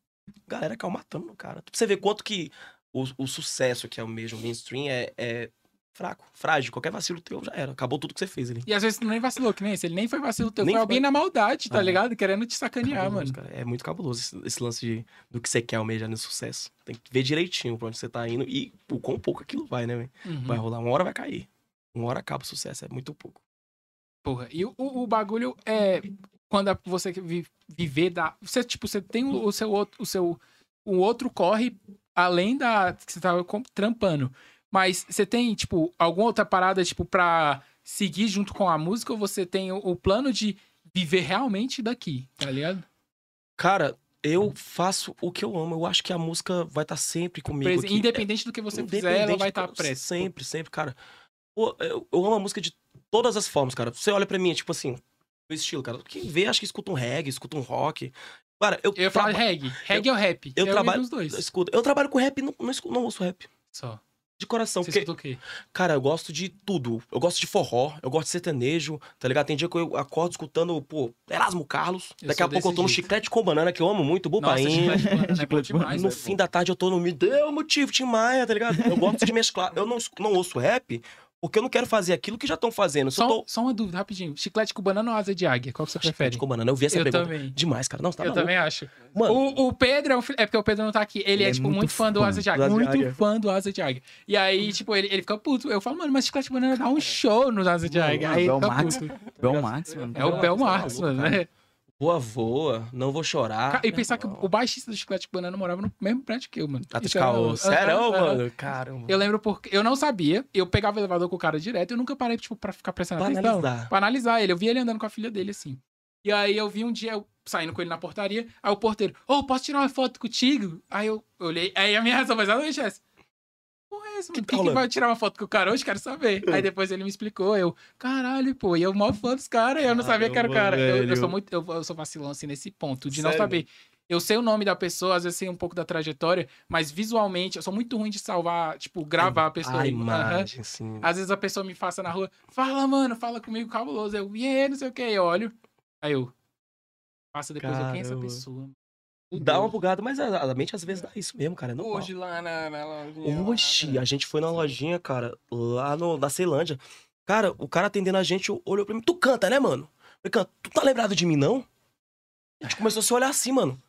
a galera caiu matando no cara. Pra você ver quanto que o, o sucesso que é o mesmo mainstream é, é fraco, frágil. Qualquer vacilo teu já era. Acabou tudo que você fez ali. E às vezes tu nem vacilou, que nem esse. Ele nem foi vacilo teu. Nem foi alguém foi. na maldade, tá Ah. ligado? Querendo te sacanear, Cabuloso, mano. cara. É muito cabuloso esse, esse lance de, do que você quer almejar no sucesso. Tem que ver direitinho pra onde você tá indo e o quão pouco aquilo vai, né, velho? Uhum. Vai rolar. Uma hora vai cair. Uma hora acaba o sucesso. É muito pouco. Porra, e o, o bagulho é quando a- você vi- viver da. Você, tipo, você tem o, o seu outro. O seu. O outro corre além da. Que você tava com- trampando. Mas você tem, tipo, alguma outra parada, tipo, pra seguir junto com a música, ou você tem o, o plano de viver realmente daqui, tá ligado? Cara, eu faço o que eu amo. Eu acho que a música vai estar sempre comigo. Presen- aqui. Independente do que você fizer, ela Independente, vai estar pô, pressa. Sempre, sempre, cara. Pô, eu, eu amo a música de todas as formas, cara. Você olha pra mim, tipo assim, meu estilo, cara. Quem vê, acho que escuta um reggae, escuta um rock. Cara, eu... Eu ia falar traba- reggae. Reggae ou rap? Eu ouvi trabalho... os dois. Escuta, eu trabalho com rap, não, não, escuto, não ouço rap. Só. De coração, Você porque... escuta o quê? Cara, eu gosto de tudo. Eu gosto de forró, eu gosto de sertanejo, tá ligado? Tem dia que eu acordo escutando, pô, Erasmo Carlos. Eu Daqui sou a pouco eu tô no desse jeito. Chiclete com Banana, que eu amo muito, Nossa, Bupainha. chiclete com banana é bom demais, No velho. fim da tarde eu tô no Me Deu Motivo, Tim Maia, tá ligado? Eu gosto de mesclar. Eu não, escu- não ouço rap porque eu não quero fazer aquilo que já estão fazendo. Se eu Só, tô... só uma dúvida, rapidinho. Chiclete com banana ou asa de águia? Qual que você prefere? Chiclete com Banana, eu vi essa Eu pergunta. também. Demais, cara. Não, você tá Eu maluco. também acho. Mano, O, o Pedro é, um, fi- é porque o Pedro não tá aqui. Ele, Ele é, é tipo, muito muito fã do fã Asa de do Águia. Asa de Muito Águia. fã do Asa de Águia. E aí, tipo, ele, ele fica puto. Eu falo, mano, mas Chiclete de Banana dá um show no Asa de Águia. Aí ele fica Belmax. puto. Belmax, mano. É o Belmarx, mano, né? voa, voa, não vou chorar. E pensar que o baixista do Chiclete de Banana morava no mesmo prédio que eu, mano. Ah, tá de Isso é- caô. Aham, Sério, aham. mano? Caramba. Eu lembro porque... Eu não sabia. Eu pegava o elevador com o cara direto. Eu nunca parei, tipo, pra ficar prestando Pra atenção. analisar. Pra analisar ele. Eu vi ele andando com a filha dele, assim. E aí eu vi um dia, eu saindo com ele na portaria. Aí o porteiro, ô, posso tirar uma foto contigo? Aí eu olhei. Aí a minha reação foi exatamente essa. Porra, é essa, mano? Que Por tá que, que rolando? vai tirar uma foto com o cara hoje? Quero saber. Aí depois ele me explicou. Eu, caralho, pô. E eu mal fã dos caras. E eu não sabia que era o cara. Caramba, Eu, eu velho. sou muito... Eu, eu sou vacilão, assim, nesse ponto. De não Sério? saber. Eu sei o nome da pessoa, às vezes sei um pouco da trajetória, mas visualmente eu sou muito ruim de salvar, tipo, gravar a pessoa. A Aham. imagem, sim. Às vezes a pessoa me passa na rua, fala, mano, fala comigo cabuloso. Eu, e yeah, não sei o que, eu olho. Aí eu, passa depois, eu, quem é essa Caramba. pessoa? Dá uma bugada, mas a, a mente às vezes dá isso mesmo, cara. É normal. Hoje lá na, na lojinha. lá, Oxi, velho. a gente foi na lojinha, cara, lá no, na Ceilândia. Cara, o cara atendendo a gente olhou pra mim. Tu canta, né, mano? Eu falei, "Canta. Tu tá lembrado de mim, não?" A gente começou a se olhar assim, mano.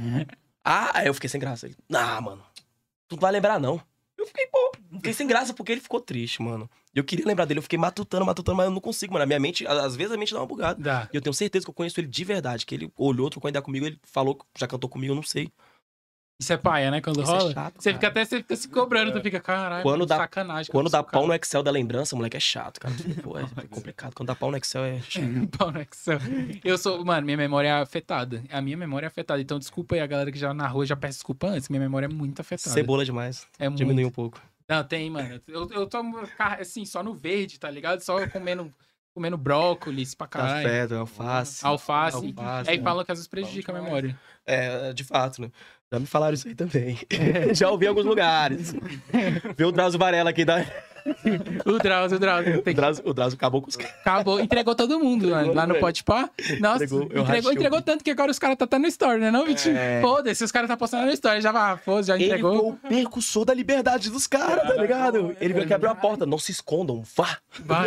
Ah, aí eu fiquei sem graça. Ele, ah, mano, tu não vai lembrar, não. Eu fiquei, pô, fiquei sem graça porque ele ficou triste, mano. Eu queria lembrar dele, eu fiquei matutando, matutando, mas eu não consigo, mano. A minha mente, a- às vezes a mente dá uma bugada. Dá. E eu tenho certeza que eu conheço ele de verdade, que ele olhou, trocou ideia comigo, ele falou que já cantou comigo, eu não sei. Isso é paia, né? Quando Isso é rola. chato, você cara. fica até você fica se cobrando, tu fica, caralho, Quando mano, dá- sacanagem. Quando dá eu sou pau no Excel da lembrança, moleque, é chato, cara. Pô, é complicado. Quando dá pau no Excel é chato. Pau no Excel. Eu sou, mano, minha memória é afetada. A minha memória é afetada. Então, desculpa aí a galera que já na rua já peço desculpa antes. Minha memória é muito afetada. Cebola demais. É muito. Diminui um pouco. Não, tem, mano. Eu, eu tomo, car- assim, só no verde, tá ligado? Só comendo, comendo brócolis pra caralho. Café, alface. Alface. Alface, Aí né? falam que às vezes prejudica a memória. É, de fato, né? Já me falaram isso aí também. Já ouvi em alguns lugares. Vê o Drauzio Varela aqui da. O Drauzio, o Drauzio. O Tem que... Drauzio, o Drauzio acabou com os caras. Acabou, entregou todo mundo, mano, lá no Podpah. Nossa, Entregou, eu entregou, rachei o entregou tanto que agora os caras tá até no story, né não, Vitinho? É. Foda-se, os caras tá postando no story, já vai, foda já Ele entregou. foi o percussor da liberdade dos caras, tá ligado? Ele veio que abriu a porta. Não se escondam, vá. Vai.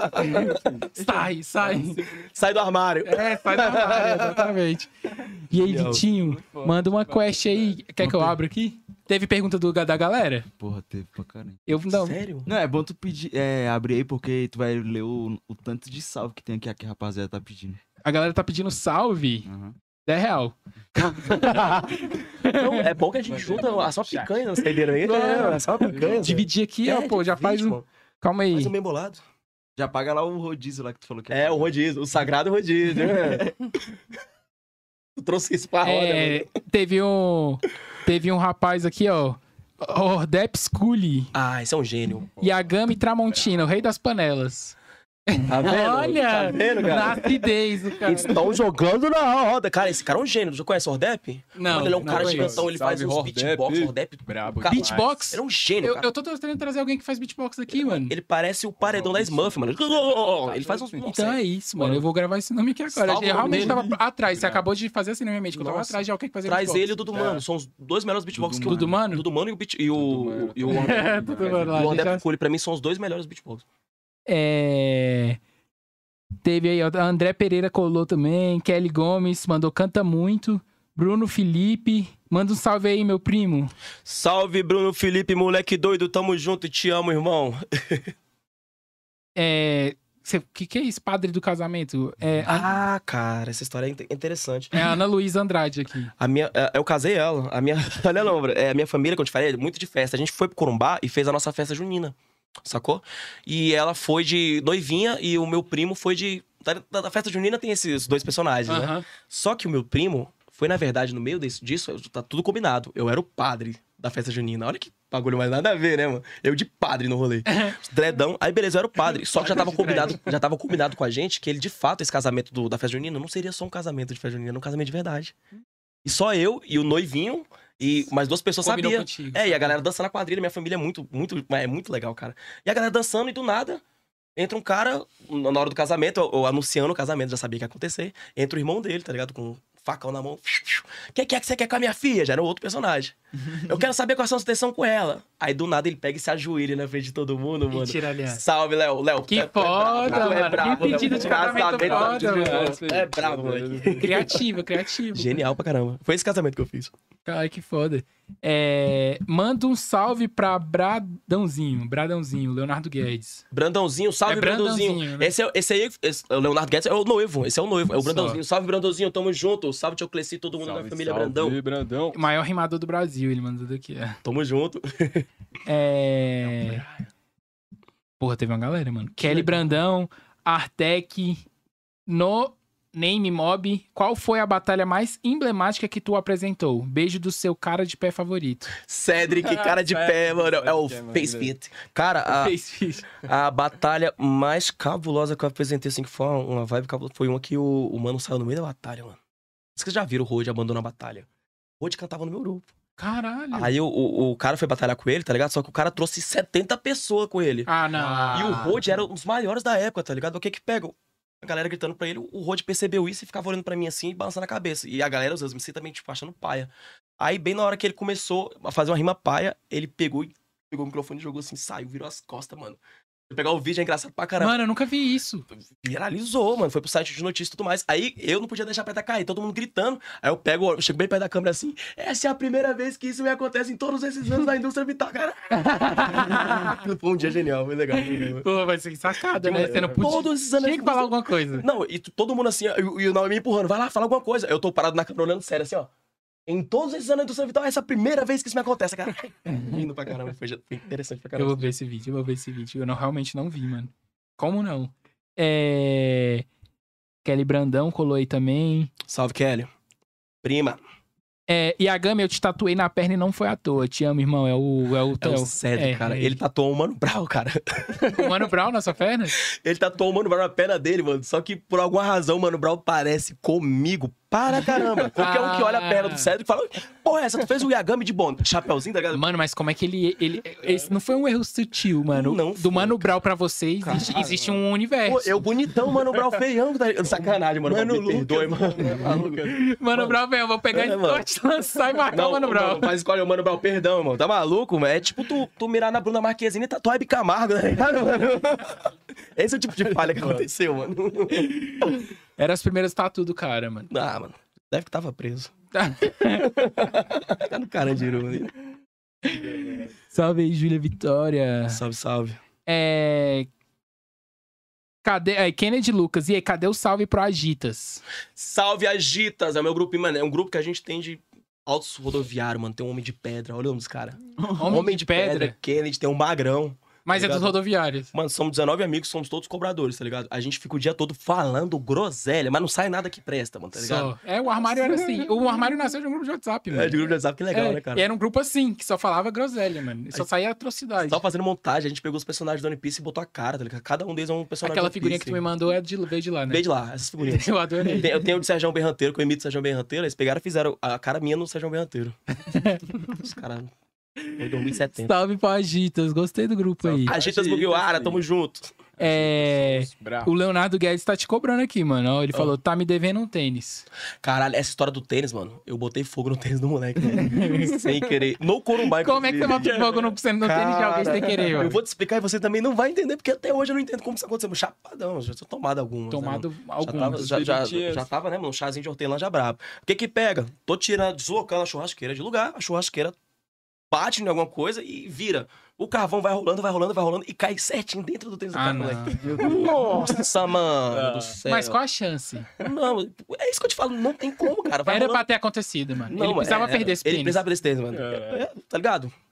sai, sai. Sai do armário. É, sai da área, exatamente. E aí, Legal. Vitinho, manda uma quest aí. Quer que eu abra aqui? Teve pergunta do, da galera? Porra, teve pra caramba. Eu não. Sério? Não, é bom tu pedir, é, abrir aí, porque tu vai ler o, o tanto de salve que tem aqui, que a rapaziada tá pedindo. A galera tá pedindo salve. Uhum. dez real. Não, é bom que a gente junta a só picanha, não entenderam aí? É, só picanha. Dividir aqui, É, ó, pô, já divide, faz um. mano. Calma aí. Faz um bem bolado. Já paga lá o rodízio lá que tu falou que É, o rodízio, o sagrado rodízio. né? Tu trouxe isso pra roda, É, mano. teve um. Teve um rapaz aqui, ó. Ordep Scully. Ah, esse é um gênio. Yagami Tramontina, o rei das panelas. Tá vendo? Olha! Tá vendo, cara? Na acidez, o cara. Eles estão jogando na roda. Cara, esse cara é um gênio. Já conhece o Ordep? Não, Mano, ele é um não cara conheço. gigantão, ele faz Salve, uns Ordep. beatbox. O Ordep, Brabo. Cara, demais. Beatbox? ele é um gênio, Eu, cara. eu tô tentando trazer alguém que faz beatbox aqui, mano. Ele parece o paredão da Smurf, mano. Ele faz uns... Então é isso, mano. Eu vou gravar esse nome aqui agora. Salva Eu o realmente nome tava atrás. Você acabou de fazer assim na minha mente. Que eu tava Nossa. atrás de alguém que fazia Traz beatbox. ele e o Dudu Mano. São os dois melhores beatbox que eu... Dudu Mano? Dudu Mano e o, beat... e o... Mano. E o... É, Dudu Mano lá, o a gente já- Ordep Cole, pra mim, são os dois melhores beatbox. É... Teve aí, ó, a André Pereira colou também. Kelly Gomes mandou canta muito. Bruno Felipe. Manda um salve aí, meu primo. Salve, Bruno Felipe, moleque doido. Tamo junto e te amo, irmão. É... O que, que é isso, padre do casamento? É, a, Ah, cara, essa história é inte- interessante. é a Ana Luísa Andrade aqui. A minha, é, eu casei ela. A minha, olha, não, é, a minha família, que eu te falei, é muito de festa. A gente foi pro Corumbá e fez a nossa festa junina, sacou? E ela foi de noivinha e o meu primo foi de... Da, da festa junina tem esses dois personagens, né? Aham. Só que o meu primo foi, na verdade, no meio desse, disso, tá tudo combinado. Eu era o padre da festa junina. Olha que bagulho mais nada a ver, né, mano? Eu de padre no rolê. Dredão. Aí, beleza, eu era o padre. Só que já tava combinado, já tava combinado com a gente que ele, de fato, esse casamento do, da festa junina não seria só um casamento de festa junina, era um casamento de verdade. E só eu e o noivinho e mais duas pessoas Combinou sabiam. contigo, É, e a sabe? galera dançando na quadrilha. Minha família é muito, muito, é muito legal, cara. E a galera dançando e do nada... Entra um cara, na hora do casamento, ou anunciando o casamento, já sabia que ia acontecer. Entra o irmão dele, tá ligado? Com um facão na mão. O que, que é que você quer com a minha filha? Já era outro personagem. Eu quero saber quais são as intenções com ela. Aí do nada ele pega e se ajoelha na frente de todo mundo, mano. E tira a aliança. Salve, Léo. Léo. Que é, foda, é bravo, mano. é bravo, Que pedido Léo. de casamento Casamento foda, de- mano. É bravo, moleque. Criativo, criativo. Genial pra caramba. Foi esse casamento que eu fiz. Ai, que foda. É, manda um salve pra Bradãozinho. Bradãozinho, Leonardo Guedes. Brandãozinho, salve, É Brandãozinho. Brandãozinho, né? Esse, é, esse aí, esse, o Leonardo Guedes é o noivo. Esse é o noivo, é o Só. Brandãozinho. Salve, Brandãozinho, tamo junto. Salve, Tio Cleci, todo mundo da família Brandão. Brandão. O maior rimador do Brasil, ele mandou daqui. ó. Tamo junto. É... Porra, teve uma galera, mano. Kelly Brandão, Artec, No Name Mob. Qual foi a batalha mais emblemática que tu apresentou? Beijo do seu cara de pé favorito. Cedric, cara de pé, mano. É o Cedric, Face mano. Fit. Cara, a, Fez ficha. a batalha mais cabulosa que eu apresentei, assim, que foi uma, uma vibe cabulosa, foi uma que o, o mano saiu no meio da batalha, mano. Vocês já viram o Rode abandonar a batalha? O Rode cantava no meu grupo. Caralho. Aí o, o, o cara foi batalhar com ele, tá ligado? Só que o cara trouxe setenta pessoas com ele. Ah, não. E o Rode era um dos maiores da época, tá ligado? O que que pega? A galera gritando pra ele, o Rode percebeu isso e ficava olhando pra mim assim e balançando a cabeça. E a galera, às vezes, me também, tipo, achando paia. Aí, bem na hora que ele começou a fazer uma rima paia, ele pegou e pegou o microfone e jogou assim, saiu, virou as costas, mano. Se pegar o vídeo é engraçado pra caramba. Mano, eu nunca vi isso. Viralizou, mano. Foi pro site de notícias e tudo mais. Aí eu não podia deixar a pedra cair, todo mundo gritando. Aí eu pego, eu chego bem perto da câmera assim. Essa é a primeira vez que isso me acontece em todos esses anos na indústria vital, cara. Foi um dia genial, foi legal. Foi legal. Pô, vai ser sacada, né? Você não podia... Todos esses anos. Tinha que falar alguma coisa. Não, e t- todo mundo assim, ó, e, e o Naui me empurrando. Vai lá, fala alguma coisa. Eu tô parado na câmera olhando sério assim, ó. Em todos esses anos na indústria vital, essa é a primeira vez que isso me acontece, cara. Rindo pra caramba. Foi, foi interessante pra Eu caramba. vou ver esse vídeo, eu vou ver esse vídeo. Eu não, realmente não vi, mano. Como não? É... Kelly Brandão colou aí também. Salve, Kelly. Prima. É, e a Gami, eu te tatuei na perna e não foi à toa. Te amo, irmão. É o, é o É Theo. o Cedric, É, cara. é. Ele tatuou o Mano Brown, cara. O Mano Brown na sua perna? Ele tatuou o Mano Brown na perna dele, mano. Só que por alguma razão o Mano Brown parece comigo para caramba. Qualquer um que olha a perna do Cedric fala: porra, essa tu fez o Yagami de bom. Chapeuzinho, tá ligado? Mano, mas como é que ele... ele esse não foi um erro sutil, mano. Não Do foi, Mano Brown pra você, existe, Cara, existe um universo. Pô, eu bonitão, Mano Brown feião. Tá ligado? Sacanagem, Mano. Mano, Brown, me perdoe, mano. Mano Brown, velho, eu vou pegar É, esse mano. corte, lançar e marcar Não, o Mano Brown. não, mas escolhe o Mano Brown, perdão, irmão. Tá maluco, mano? É tipo tu, tu mirar na Bruna Marquezine e tatuar Hebe Camargo, tá ligado, mano? Esse é o tipo de falha que aconteceu, mano. Era as primeiras tatu do cara, mano. Ah, mano. Deve que tava preso. Tá no Carandiru, mano. Salve aí, Júlia Vitória. Salve, salve. É... Cadê... É, Kennedy Lucas. E aí, cadê o salve pro Agitas? Salve Agitas, é o meu grupo, mano. É um grupo que a gente tem de altos rodoviários, mano. Tem um Homem de Pedra, olha o nome dos caras. Homem, de, pedra. Kennedy, tem um Magrão. Mas tá é dos ligado? rodoviários. Mano, somos dezenove amigos, somos todos cobradores, tá ligado? A gente fica o dia todo falando groselha, mas não sai nada que presta, mano, tá ligado? Só. É, o armário era assim. O armário nasceu de um grupo de WhatsApp, mano. É, de grupo de WhatsApp, que legal, É, né, cara? E era um grupo assim, que só falava groselha, mano. E só Aí- saía atrocidade. Tava fazendo montagem, a gente pegou os personagens do One Piece e botou a cara, tá ligado? Cada um deles é um personagem Aquela do One figurinha que Piece. tu me mandou é de, veio de lá, né? Veio de lá, essas figurinhas. Eu adorei. Tem- Eu tenho o de Sérgio Berranteiro, que eu imito o Sérgio Berranteiro, eles pegaram e fizeram a cara minha no Sérgio Berranteiro. Os caras... Foi em dois mil e setenta. Salve pro Agitas. Gostei do grupo aí. Agitas Mugiwara, tamo junto. É... Bravo. O Leonardo Guedes tá te cobrando aqui, mano. Ó, ele falou, tá me devendo um tênis. Caralho, essa história do tênis, mano, eu botei fogo no tênis do moleque, mano. Sem querer. No Corumbá, Como é que você bota fogo no, no tênis de alguém sem querer, mano? Eu vou te explicar e você também não vai entender, porque até hoje eu não entendo como isso aconteceu. Chapadão, já tinha tomado algumas. Tomado né, mano? algumas. Já tava, já, já, bebidinhas. já tava, né, mano? Um chazinho de hortelã já brabo. O que que pega? Tô tirando, deslocando a churrasqueira de lugar, a churrasqueira bate em alguma coisa e vira. O carvão vai rolando, vai rolando, vai rolando e cai certinho dentro do tênis do Ah, cara, não. moleque. Nossa, mano Ah. do céu. Mas qual a chance? Não, é isso que eu te falo, não tem como, cara. Vai Era rolando. pra ter acontecido, mano. Não, ele precisava é, perder esse Ele tênis. precisava desse tênis, mano. É. É, tá ligado?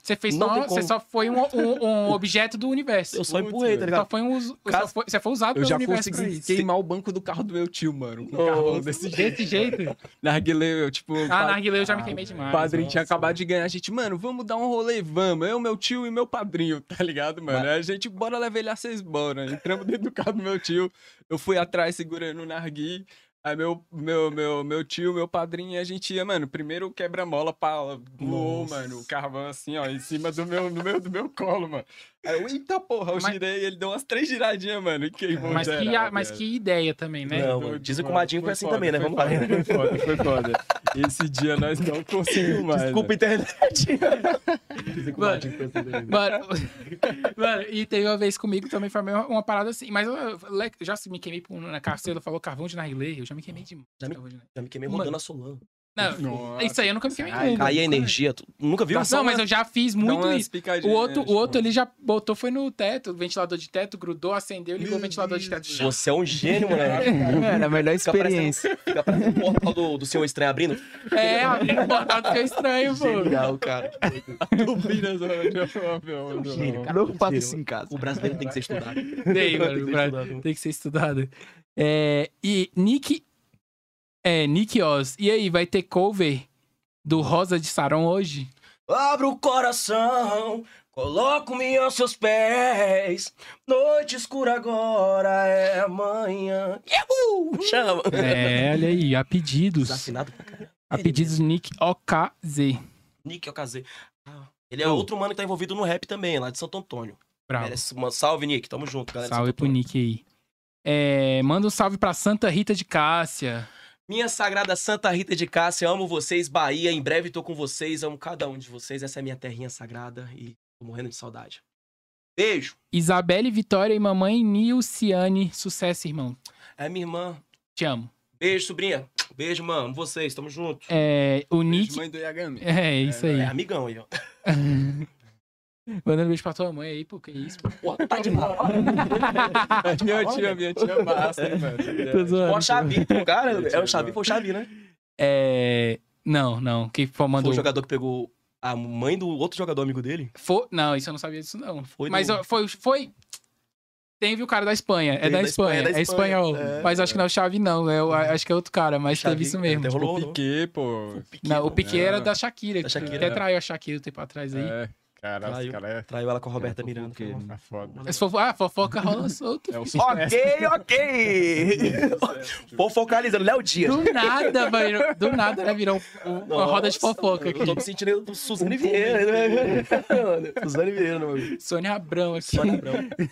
Você fez Não só, tem você como. só foi um, um- um objeto do universo. Eu só Putz, empurrei, tá velho. Só ligado? foi um, uso- só Caso- foi- você foi usado Eu pelo já universo pra consegui isso. queimar o banco do carro do meu tio, mano. Com um Oh, carvão desse jeito. Desse jeito? Narguilé, eu, tipo... Ah, pa- narguilé eu já me queimei demais. O padrinho Nossa. tinha acabado de ganhar. A gente, mano, vamos dar um rolê, vamos. Eu, meu tio e meu padrinho, tá ligado, mano? Aí a gente, bora levar ele a vocês, bora. Entramos dentro do carro do meu tio. Eu fui atrás segurando o nargui. Aí meu, meu, meu, meu tio, meu padrinho, e a gente ia, mano, primeiro o quebra-mola pau, voou, Nossa. mano, o carvão assim, ó, em cima do meu, do meu, do meu colo, mano. Aí eu, eita porra, eu Mas- girei, ele deu umas três giradinhas, mano, e queimou Mas, que, geral, mas velho. que ideia também, né? Não, Doido, mano. Dizem que o mano. Madinho foi assim foda, também, né? foi Vamos lá. foda, Foi foda, foi foda. Esse dia nós não conseguimos mais. Desculpa, velho. internet. Dizem que o Mano, Madinho foi assim também. Mano, mano, e teve uma vez comigo também, foi uma, uma parada assim. Mas eu, eu le- já se me queimei por- na carceira, falou carvão de narguilé, eu já me queimei demais. Já me- Carvão de narguilé. Já me queimei Mano. rodando a Solano. Não, Nossa. isso aí eu nunca me queimei Aí nunca. caía a energia. tu Nunca viu? Não, mas eu já fiz Dá muito umas isso. O picadinhas, outro, o tipo, outro ele já botou, foi no teto, o ventilador de teto, grudou, acendeu, ligou Meu o ventilador de teto. Deus. Você é um gênio, moleque. Era a melhor Fica parecendo- experiência. Fica parecendo o portal do, do Senhor Estranho abrindo. É, abrindo o portal do que é estranho, pô. Genial, cara. Turbinas, mano. Gênio, cara. Não faça Gênio. isso em casa. O brasileiro tem que ser estudado. Tem, mano, Tem que ser pra- estudado. tem que ser estudado. É, e Nick. É, Nick Oz. E aí, vai ter cover do Rosa de Saron hoje? Abro o coração, coloco-me aos seus pés. Noite escura agora é amanhã. Yahoo! Chama. É, olha aí, a pedidos. Desafinado pra caralho. A pedidos Nick O K Z. Nick, eu casei. Ah, ele é outro mano que tá envolvido no rap também, lá de Santo Antônio. Bravo. Merece uma salve, Nick. Tamo junto, galera. de Salve Santo pro Antônio. Nick aí. É, manda um salve pra Santa Rita de Cássia. Minha sagrada Santa Rita de Cássia, amo vocês, Bahia. Em breve tô com vocês, amo cada um de vocês. Essa é a minha terrinha sagrada e tô morrendo de saudade. Beijo. Isabelle Vitória e mamãe Nilciane. Sucesso, irmão. É minha irmã. Te amo. Beijo, sobrinha. Beijo, mano. Amo vocês, tamo junto. É, o Nick. Mãe do Yagami. É, isso aí. É amigão aí, ó. Mandando beijo pra tua mãe aí, pô, que isso, pô. Porra, tá demais. Minha tia, minha tia é massa, hein, mano. Tô zoando. Ó, o Xavi, pô, cara. É o Xavi, foi o Xavi, né? É. Não, não. Quem Foi mandou. o jogador que pegou a mãe do outro jogador amigo dele. Foi... Não, isso eu não sabia disso, não. Foi Mas do- ó, foi. foi... Teve o cara da Espanha. É Teve da da Espanha. Espanha, é da É Espanha. espanhol. É, mas acho que não é o Xavi, não. É, o- acho que é outro cara, mas Xavi, teve isso mesmo. até rolou. O Piquet, pô. Não, o Piquet era É. da Shakira. Da Shakira, Até é. traiu a Shakira um tempo atrás aí. É, cara, Traiu. os cara é... Traiu ela com a Roberta É, Miranda. fofoqueiro. é foda. Mas fofo... Ah, fofoca rola solto. É o Ok, ok. Pô, focalizando. Léo Dias. Do nada, mano. Do nada, né? Virou um- uma Nossa, roda de fofoca aqui. Eu tô me sentindo do Suzane Vieira, né? Suzane Vieira, meu amigo. Sônia Abrão aqui. Sônia Abrão.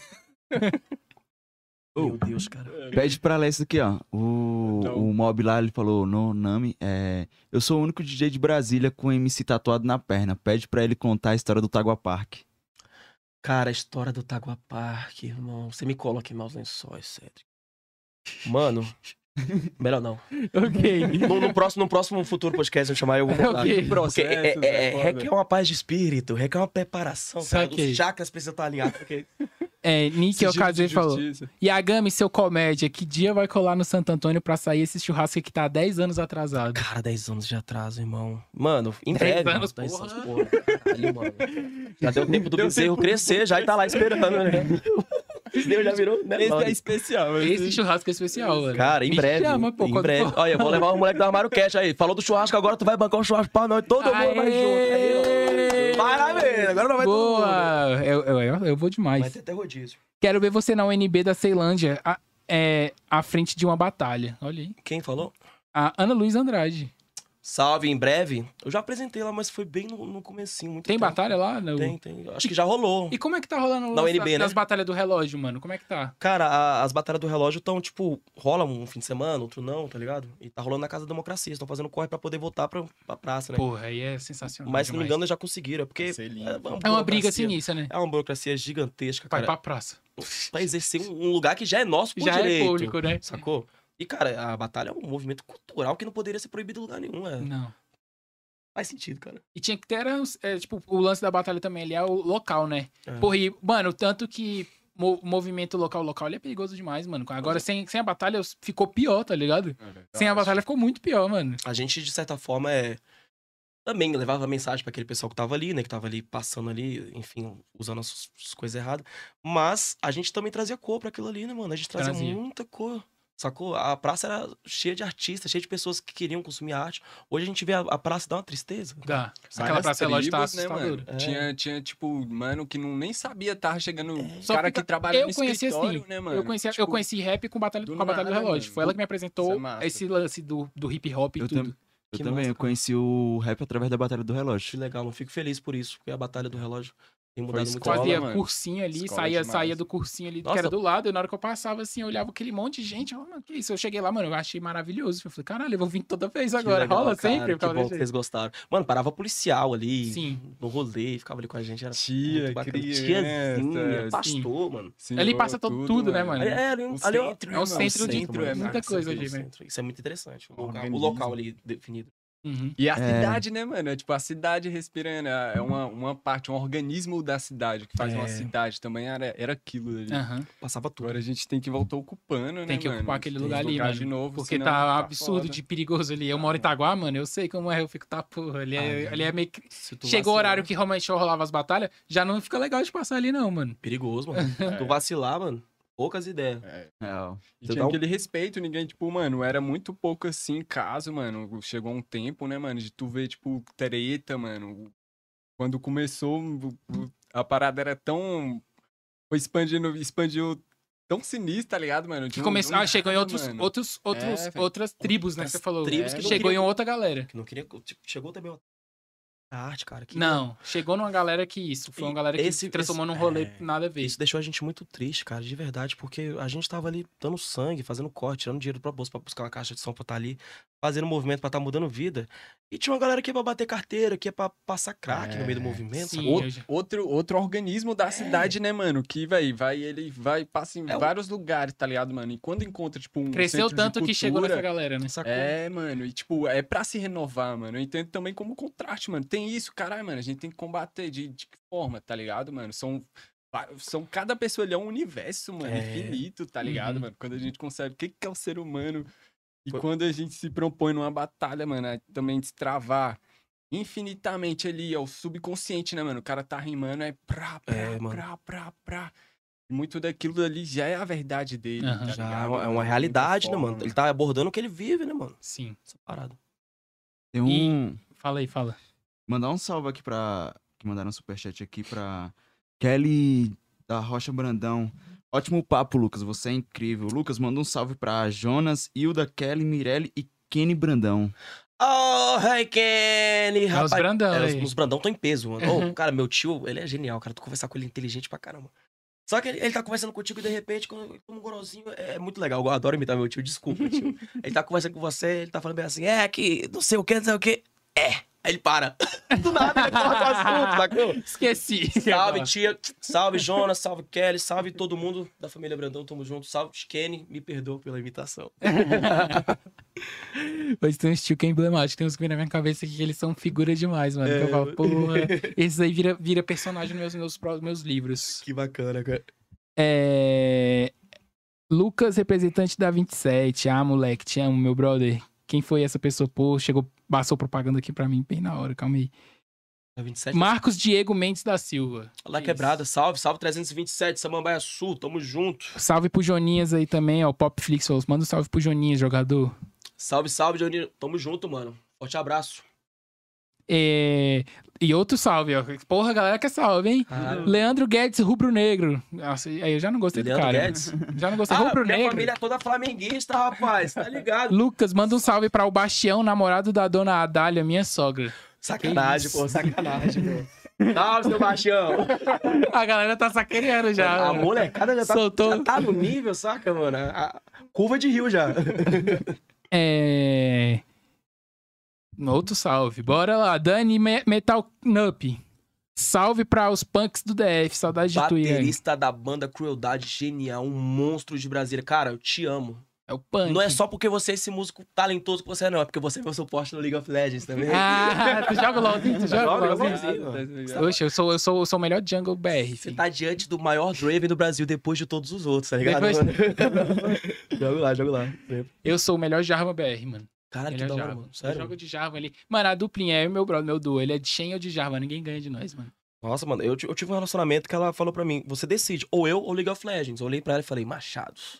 Meu Deus, cara. Pede pra ler isso aqui, ó. O, Não. o Mob lá, ele falou, no Nami, é... Eu sou o único D J de Brasília com M C tatuado na perna. Pede pra ele contar a história do Tagua Park. Cara, a história do Tagua Park, irmão. Você me coloca em maus lençóis, Cédric. Mano, melhor não. Ok. No, no próximo, no próximo futuro podcast, eu chamar eu vou contar. Ok. Porque é, Processos, é, é é, foda. requer uma paz de espírito, requer uma preparação, cara. Saquei. Os chakras precisam estar alinhados. Porque... É, Nick Sigilo de Okaze falou. justiça. Yagami, seu comédia, que dia vai colar no Santo Antônio pra sair esse churrasco que tá há dez anos atrasado? Cara, dez anos de atraso, irmão. Mano, em dez breve. anos, dez porra. anos, porra. Caralho, mano. Já deu tempo do Deu bezerro tempo. crescer, já e tá lá esperando, né? Esse Deus já virou, né? Esse mano? é especial. Esse churrasco é especial, mano. Cara, em Me breve. chama, pô, em quando breve. for. Olha, eu vou levar o moleque do Armário Cash aí. Falou do churrasco, agora tu vai bancar um churrasco pra nós. Todo mundo vai junto. Aí, ó. Parabéns, agora não vai todo mundo. Boa! Eu, eu, eu, eu vou demais. Vai ter até rodízio. Quero ver você na U N B da Ceilândia, a- é, à frente de uma batalha. Olha aí. Quem falou? A Ana Luísa Andrade. Salve, em breve. Eu já apresentei lá, mas foi bem no, no comecinho. Muito Tem tempo. batalha lá? No... Tem, tem. Acho que já rolou. E como é que tá rolando Na o U N B, lance né? das batalhas do relógio, mano? Como é que tá? Cara, a- as batalhas do relógio estão, tipo, rola um fim de semana, outro não, tá ligado? E tá rolando na Casa da Democracia. Estão fazendo corre pra poder voltar pra, pra praça, né? Porra, aí é sensacional. Mas, se não me demais. engano, já conseguiram. É porque Vai ser lindo. é uma, É uma briga burocracia- sinistra, né? É uma burocracia gigantesca, Vai cara. pra praça. Pra exercer um um lugar que já é nosso por Já direito. é público, né? Sacou? E, cara, a batalha é um movimento cultural que não poderia ser proibido em lugar nenhum. É. Não. Faz sentido, cara. E tinha que ter, era, é, tipo, o lance da batalha também ali é o local, né? É. Porra, e, mano, tanto que o movimento local, local, ele é perigoso demais, mano. Agora, sem, sem a batalha, ficou pior, tá ligado? Sem a batalha, ficou muito pior, mano. A gente, de certa forma, é. Também levava mensagem pra aquele pessoal que tava ali, né? Que tava ali passando ali, enfim, usando as, as coisas erradas. Mas a gente também trazia cor pra aquilo ali, né, mano? A gente trazia Trazia. muita cor. Sacou? A praça era cheia de artistas, cheia de pessoas que queriam consumir arte. Hoje a gente vê a, a praça dá uma tristeza. Dá. Sai Aquela das praça relógio tá tribos, né, assustadora. mano? É. Tinha, tinha, tipo, mano, que não, nem sabia, tava chegando. É. Só Cara fica- que trabalha eu no conheci escritório, assim, né, mano? Eu conheci, eu Tipo, conheci rap com, batalha, do com a Batalha do nada, Relógio. mano. Foi ela que me apresentou Isso é massa. esse lance do, do hip hop e Eu, tudo. tam- eu Que também, massa, eu conheci o rap através da Batalha do Que Relógio. legal, não fico feliz por isso, porque a batalha do relógio tem Foi mudado muito. escola, Fazia mano. cursinho ali, Escola saía, demais. saía do cursinho ali, que Nossa. era do lado, e na hora que eu passava, assim, eu olhava aquele monte de gente, eu falava, mano, que isso? Eu cheguei lá, mano, eu achei maravilhoso. Eu falei, caralho, eu vou vir toda vez Que agora. legal, Rola cara, sempre. Eu Que ficava bom desse que jeito. vocês gostaram. Mano, parava policial ali Sim. no rolê, ficava ali com a gente. Era Tia, muito bacana. criança, Tiazinha, sim. pastor, mano. senhor, Ali passa todo- tudo, né, mano? É, é, ali, O ali, ó, centro, é o né, mano? centro de centro, mano. muita Isso coisa aqui no ali, velho. centro. Isso é muito interessante. O local, o Organismo. local ali definido. Uhum. E a É. cidade, né, mano? É tipo a cidade respirando. É uma, uma parte, um organismo da cidade. Que faz uma É. cidade também era, era aquilo ali. Aham. Passava tudo. Agora a gente tem que voltar ocupando, né, Tem que mano? ocupar aquele Tem lugar que ali, tocar mano. de novo, Porque senão tá absurdo foda. de perigoso ali. Eu moro em Itaguá, mano, eu sei como é, eu fico, tá, porra, ali é, Ah, ali é meio que... Se tu Chegou o vacilar- horário que realmente rolava as batalhas, já não fica legal de passar ali, não, mano. Perigoso, mano. Se tu vacilar, mano, poucas ideias. É. Real. E Você tinha dá um- aquele respeito, ninguém, tipo, mano, era muito pouco assim, caso, mano. Chegou um tempo, né, mano, de tu ver, tipo, treta, mano. Quando começou, o- o- a parada era tão. Foi expandindo, expandiu tão sinistro, tá ligado, mano? Que De um- começou, do ah, chegou em nada, outros, mano. outros, outros, É, velho. outras tribos, né, que você falou. tribos que não Chegou queriam- em outra galera. Que não queria. Tipo, chegou também a arte, cara. Que Não, chegou numa galera que isso. Foi uma E galera que esse- se transformou esse- num rolê é, nada a ver. Isso deixou a gente muito triste, cara, de verdade, porque a gente tava ali dando sangue, fazendo corte, tirando dinheiro pra bolsa pra buscar uma caixa de som pra estar ali, fazendo movimento pra estar mudando vida. E tinha uma galera que ia pra bater carteira, que ia pra passar crack no meio do movimento. sim. sacou? Out- eu já- Outro, outro organismo da cidade, né, mano? Que, véi, vai, ele vai, passa em É o- vários lugares, tá ligado, mano? E quando encontra, tipo, um Cresceu centro de tanto que chegou cultura, nessa galera, né? Sacou? É, mano, e tipo, é pra se renovar, mano. Eu entendo também como contraste, mano. Tem isso, caralho, mano. A gente tem que combater de, de que forma, tá ligado, mano? São, va- são cada pessoa ali é um universo, mano, É. infinito, tá ligado, Uhum. mano? Quando a gente consegue, o que, que é o ser humano? E Foi- quando a gente se propõe numa batalha, mano, é também destravar infinitamente ali, é o subconsciente, né, mano? O cara tá rimando, é pra, pra, É, mano. pra, pra, pra. E muito daquilo ali já é a verdade dele, Aham. tá Já é ligado, uma, é mano? uma De realidade, muita né, mano? forma, Ele tá abordando o que ele vive, né, mano? Sim. Essa parada. Tem um. E- Fala aí, fala. Mandar um salve aqui pra. Que mandaram um superchat aqui pra Kelly da Rocha Brandão. Ótimo papo, Lucas. Você é incrível. Lucas, manda um salve pra Jonas, Hilda, Kelly, Mirelle e Kenny Brandão. Oh, hey, Kenny! É os Brandão É, os, aí. os Brandão estão em peso, mano. Ô, cara, meu tio, ele é genial, cara. Tu conversar com ele é inteligente pra caramba. Só que ele, ele tá conversando contigo e de repente, quando ele toma um gorozinho, é muito legal. Eu adoro imitar meu tio, desculpa, tio. Ele tá conversando com você, ele tá falando bem assim, é que não sei o que, não sei o que. É. Aí ele para. Do nada ele corta o assunto, sacou? Esqueci. Salve, tia. Salve, Jonas. Salve, Kelly. Salve todo mundo da família Brandão. Tamo junto. Salve, Kenny. Me perdoa pela imitação. Mas tem um estilo que é emblemático. Tem uns que vem na minha cabeça aqui que eles são figura demais, mano. É. Que eu falo, porra, esses aí vira, vira personagem nos meus, meus, pró- meus livros. Que bacana, cara. É... Lucas, representante da vinte e sete. Ah, moleque, te amo, meu brother. Quem foi essa pessoa? Pô, chegou, passou propaganda aqui pra mim bem na hora, calma aí. A vinte e sete. Marcos Diego Mendes da Silva. Lá Isso. quebrada. Salve, salve trezentos e vinte e sete. Samambaia Sul. Tamo junto. Salve pro Joninhas aí também, ó. Popflix falou, manda um salve pro Joninhas, jogador. Salve, salve, Johnny. Tamo junto, mano. Forte abraço. É... E outro salve, ó. Porra, galera que é salve, hein? Caralho. Leandro Guedes, rubro-negro. Nossa, aí eu já não gostei Leandro do cara. Guedes? Já não gostei. Ah, minha Rubro-negro. família é toda flamenguista, rapaz. Tá ligado? Lucas, manda um salve pra o Bastião, namorado da dona Adália, minha sogra. Sacanagem, Que pô. Sacanagem, pô. Salve, seu Bastião. A galera tá sacaneando já. A molecada já tá, Soltou. já tá no nível, saca, mano? A curva de rio já. É... Outro salve. Bora lá. Dani Me- Metal Nup. Salve pra os punks do D F. Saudade de tu, Ian. Baterista da banda Crueldade, genial, um monstro de Brasília. Cara, eu te amo. É o punk. Não é só porque você é esse músico talentoso que você é, não. É porque você é meu suporte no League of Legends também. Ah, tu joga LOLzinho? Tu joga Joga, LOLzinho? LOLzinho. Oxe, eu sou, eu, sou, eu sou o melhor jungle B R. Você filho. tá diante do maior Draven do Brasil depois de todos os outros, tá ligado? Depois- mano? Joga lá, joga lá. Eu sou o melhor Jarvan B R, mano. Caralho, Ele que é da hora, Jarvan. mano. Eu Sério? jogo de Jarvan ali. Mano, a duplinha é o meu brother, meu duo. Ele é de Shen ou de Jarvan. Ninguém ganha de nós, mano. Nossa, mano, eu, ti- eu tive um relacionamento que ela falou pra mim, você decide, ou eu ou League of Legends. Eu olhei pra ela e falei, machados.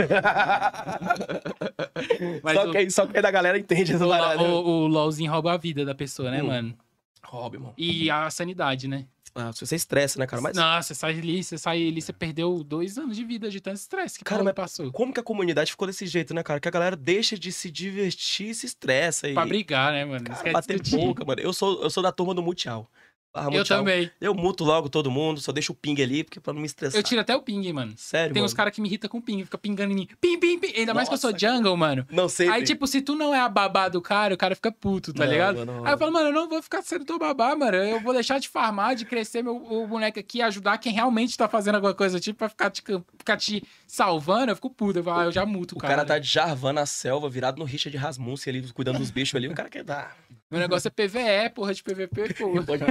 Mas só, o- que, aí- só que aí da galera entende essa O, parada. o, o LOLzinho rouba a vida da pessoa, né, Hum. mano? Hobby, mano. E a sanidade, né? Ah, você estressa, né, cara? Mas Nossa, você sai ali, você sai ali, você perdeu dois anos de vida de tanto estresse que Cara, cara, mas- passou. como que a comunidade ficou desse jeito, né, cara? Que a galera deixa de se divertir e se estressa. E... Pra brigar, né, mano? Cara, Isso quer bater discutir. boca, mano. Eu sou, eu sou da turma do Mundial. Barra Eu Mundial. também. Eu muto logo todo mundo, só deixo o ping ali, porque pra não me estressar. Eu tiro até o ping, mano. Sério, Tem mano. uns caras que me irritam com ping, fica pingando em mim. Ping, ping, ping. Ainda mais que eu sou Nossa, jungle, mano. Não sei. Aí, tipo, se tu não é a babá do cara, o cara fica puto, tá Não, ligado? mano, não. Aí eu falo, mano, eu não vou ficar sendo teu babá, mano. Eu vou deixar de farmar, de crescer meu o boneco aqui, ajudar quem realmente tá fazendo alguma coisa, tipo, pra ficar te, ficar te salvando. Eu fico puto. Eu, falo, ah, eu já muto o O cara. cara tá de Jarvan na selva, virado no Richard Rasmussen ali, cuidando dos bichos ali. O cara quer dar. Meu negócio é P V E, porra, de P V P, pô. Pode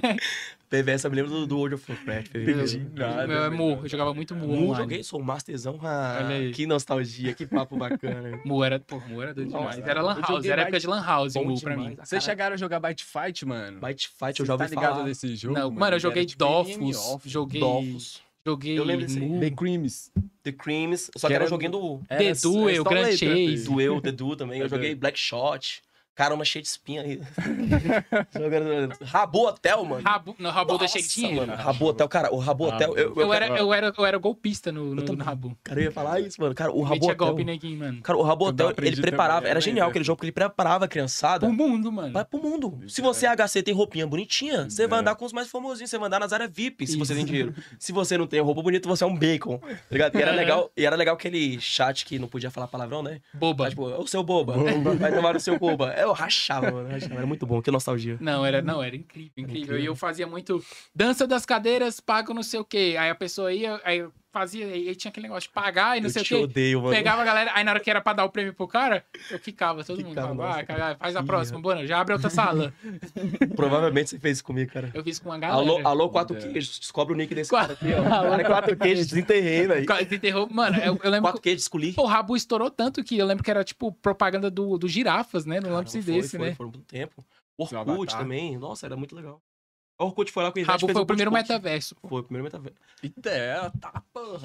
P V S, eu me lembro do, do World of Warcraft. Meu, meu é Mu, eu jogava muito Mu. Mu, online. joguei, sou um masterzão. Ah, Olha aí. que nostalgia, que papo bacana. Mu era, pô, Mu era doido Nossa, demais. Era Lan eu House, joguei era época Byte- de Lan House, Bom Mu, pra demais. mim. Vocês chegaram a jogar Bite Fight, mano? Bite Fight, eu Você já ouvi tá ligado falar. desse jogo? Não, mano, eu Ele joguei era tipo M M O, Dofus, joguei, Dofus, joguei Eu lembro desse aí. Mu, The Creams. The Creams, só que, Que era era joguinho do The Era- Duel, era só Grand letra, Chase. filho. Duel, The Du também. Eu É joguei doido. Black Shot. Caramba, cheio de espinha aí. Jogando- Rabu Hotel, mano. Rabu, no Rabu eu deixei Nossa, dinheiro. mano. Rabu Hotel, cara, o Rabu Rabu. Hotel. Eu, eu, Eu era, eu, era, eu era golpista no, no, Eu também. no Rabu. Cara, eu ia falar isso, mano. Cara, o Rabu Metia Hotel. golpe neguinho, mano. Cara, o Rabu Eu Hotel, aprendi ele preparava. também, Era né, genial velho? aquele jogo, que ele preparava a criançada. O mundo, mano. Vai pro mundo. Se você é H C tem roupinha bonitinha, você vai É. andar com os mais famosinhos, você vai andar nas áreas V I P, se você Isso. tem dinheiro. Se você não tem roupa bonita, você é um bacon. Tá ligado? E era legal, e era legal aquele chat que não podia falar palavrão, né? Boba. Mas, tipo, o seu boba. Vai tomar no seu boba. Eu rachava, mano. Rachava. Era muito bom, que nostalgia. Não, era, não, era incrível, incrível. incrível. E eu fazia muito dança das cadeiras, pago não sei o quê. Aí a pessoa ia, aí eu fazia, aí tinha aquele negócio de pagar e não Eu sei o te quê. odeio, mano. Pegava a galera, aí na hora que era pra dar o prêmio pro cara, eu quicava todo mundo. Quicava, Falava, nossa, vai, cara, faz a que próxima, raiva. bora, já abre outra sala. Provavelmente você fez isso comigo, cara. Eu fiz com uma galera. Alô, alô, quatro É. queijos. Descobre o nick desse Quatro- cara aqui, ó. Cara, quatro queijos, desenterrei, velho. Desenterrou. Mano, eu, eu lembro Quatro que queijos, escolhi. pô, o Rabu estourou tanto que eu lembro que era tipo propaganda do, do girafas, né? No Caramba, lance foi, desse, foi, né? Foi um tempo. Seu Orkut Avatar. também. Nossa, era muito legal. O Orkut foi lá com o Ivete, Rabu fez foi o primeiro Orkut. metaverso. pô. Foi o primeiro metaverso. Eita, tá, porra.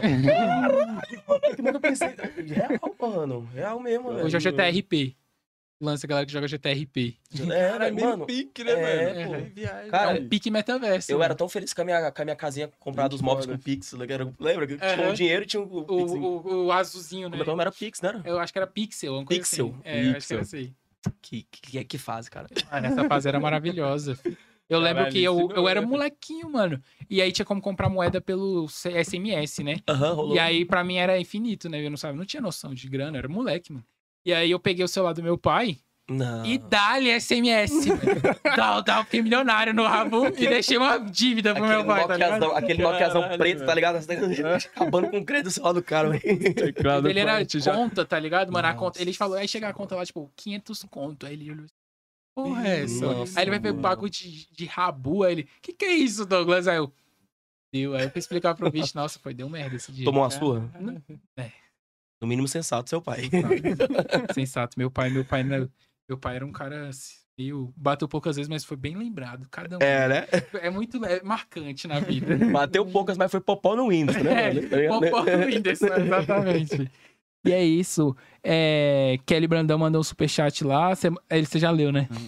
Como é que eu pensei? Real, mano. Real mesmo, velho. Hoje é o G T R P. Lança a galera que joga G T R P. É, Cara, é velho, meio mano. pique, né, é, mano? pô. Aí viagem. Cara, É um pique metaverso. Eu mano. era tão feliz com a minha, com a minha casinha comprada os móveis com Pix. Lembra? Lembra? que Tinha Aham. o dinheiro e tinha o, o Pix. o, o, o azulzinho, né? Como é que era? Era Pix, né? Eu acho que era Pixel, uma coisa Pixel. assim. É, eu acho que era Pixel. assim. Que, que, que fase, cara. Mano, essa fase era maravilhosa. filho. Eu lembro Caralho, que eu, ensinou, eu era né? molequinho, mano. E aí tinha como comprar moeda pelo C- S M S, né? Aham, rolou. E aí, pra mim, era infinito, né? Eu não sabia, não tinha noção de grana, eu era moleque, mano. E aí eu peguei o celular do meu pai Não. e dá-lhe S M S. mano. Dá, dá, eu fiquei milionário no Rabu e deixei uma dívida pro Aquele meu pai, tá ligado? Nokiazão, aquele Nokiazão Caralho, preto, tá velho. ligado? Você tá acabando com o crédito do celular do cara, velho. Teclado Ele era forte, já. conta, tá ligado? Mano, a conta, Nossa. ele falou, aí chega a conta lá, tipo, quinhentos conto. Aí ele olhou assim, porra é essa? Nossa, aí ele vai ver o mano. bagulho de, de Rabu, aí ele, que que é isso, Douglas? Aí eu, deu. Aí eu fui explicar pro bicho, nossa, foi, deu merda esse dia. Tomou uma surra? É. No mínimo sensato, seu pai. Sensato, meu pai, meu pai, não- meu pai era um cara assim, meio, bateu poucas vezes, mas foi bem lembrado, cada um. É, né? É muito é marcante na vida. Bateu poucas, mas foi popó no Windows, né? É, mano? Tá ligado? Popó no Whindersson, exatamente. E é isso. É, Kelly Brandão mandou um superchat lá. Você, ele você já leu, né? Uhum.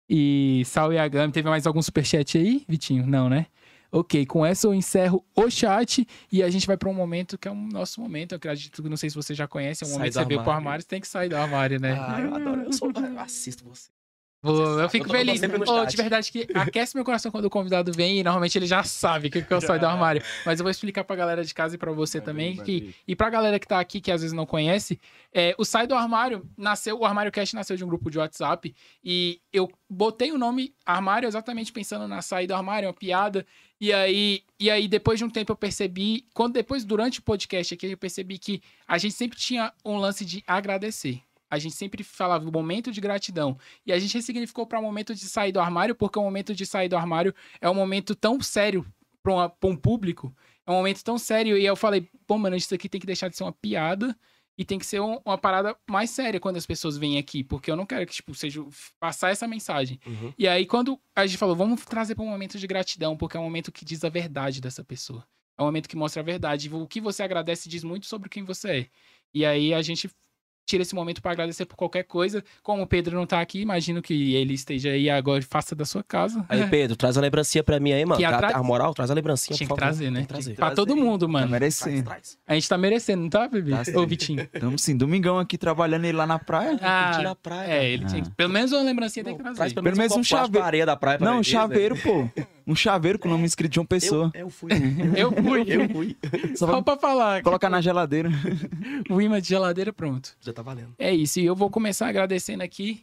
E Sal Yagami, teve mais algum superchat aí, Vitinho? Não, né? Ok, com essa eu encerro o chat e a gente vai para um momento que é o nosso momento. Eu acredito que não sei se você já conhece, é um Sai momento que do você veio pro armário. armário, você tem que sair do armário, né? Ah, eu adoro. Eu, sou, eu assisto você. Vou- Você eu sabe, fico eu tô- eu tô feliz. sempre no Ô, chat. de verdade que aquece meu coração quando o convidado vem e normalmente ele já sabe o que, que eu saio do armário. Mas eu vou explicar pra galera de casa e pra você também. Que, e pra galera que tá aqui, que às vezes não conhece, é, o Sai do Armário nasceu, o Armário Cast nasceu de um grupo de WhatsApp. E eu botei o nome Armário exatamente pensando na sair do armário, uma piada. E aí, e aí, depois de um tempo, eu percebi, quando depois, durante o podcast aqui, eu percebi que a gente sempre tinha um lance de agradecer. A gente sempre falava o momento de gratidão. E a gente ressignificou para o momento de sair do armário, porque o momento de sair do armário é um momento tão sério para um público. É um momento tão sério. E eu falei, pô, mano, isso aqui tem que deixar de ser uma piada E tem que ser um- uma parada mais séria quando as pessoas vêm aqui, porque eu não quero que, tipo, seja passar essa mensagem. Uhum. E aí, quando a gente falou, vamos trazer para um momento de gratidão, porque é um momento que diz a verdade dessa pessoa. É um momento que mostra a verdade. O que você agradece diz muito sobre quem você é. E aí, a gente tira esse momento para agradecer por qualquer coisa. Como o Pedro não tá aqui, imagino que ele esteja aí agora e faça da sua casa. Aí, Pedro, traz a lembrancinha pra mim aí, mano. Que A, atra- a moral, traz a lembrancinha, Tinha por que favor. trazer, né? Tem que trazer. Pra todo mundo, Tá mano. merecendo. Traz. A gente tá merecendo, não tá, bebê? Tá sim. Ô, Vitinho. Tamo sim, domingão aqui trabalhando ele lá na praia. Curtir Ah, na praia. é, ele tinha que... Pelo menos uma lembrancinha tem que Não, trazer. traz Pelo menos um copo plástico chaveiro. pra areia da praia pra Não, um nós ver, chaveiro, pô. Um chaveiro com o nome escrito de uma velho. pessoa. Eu, eu fui. Eu fui. Eu fui. Só Só pra pra falar. colocar na geladeira. O imã de geladeira, pronto. Já tá valendo. É isso. E eu vou começar agradecendo aqui.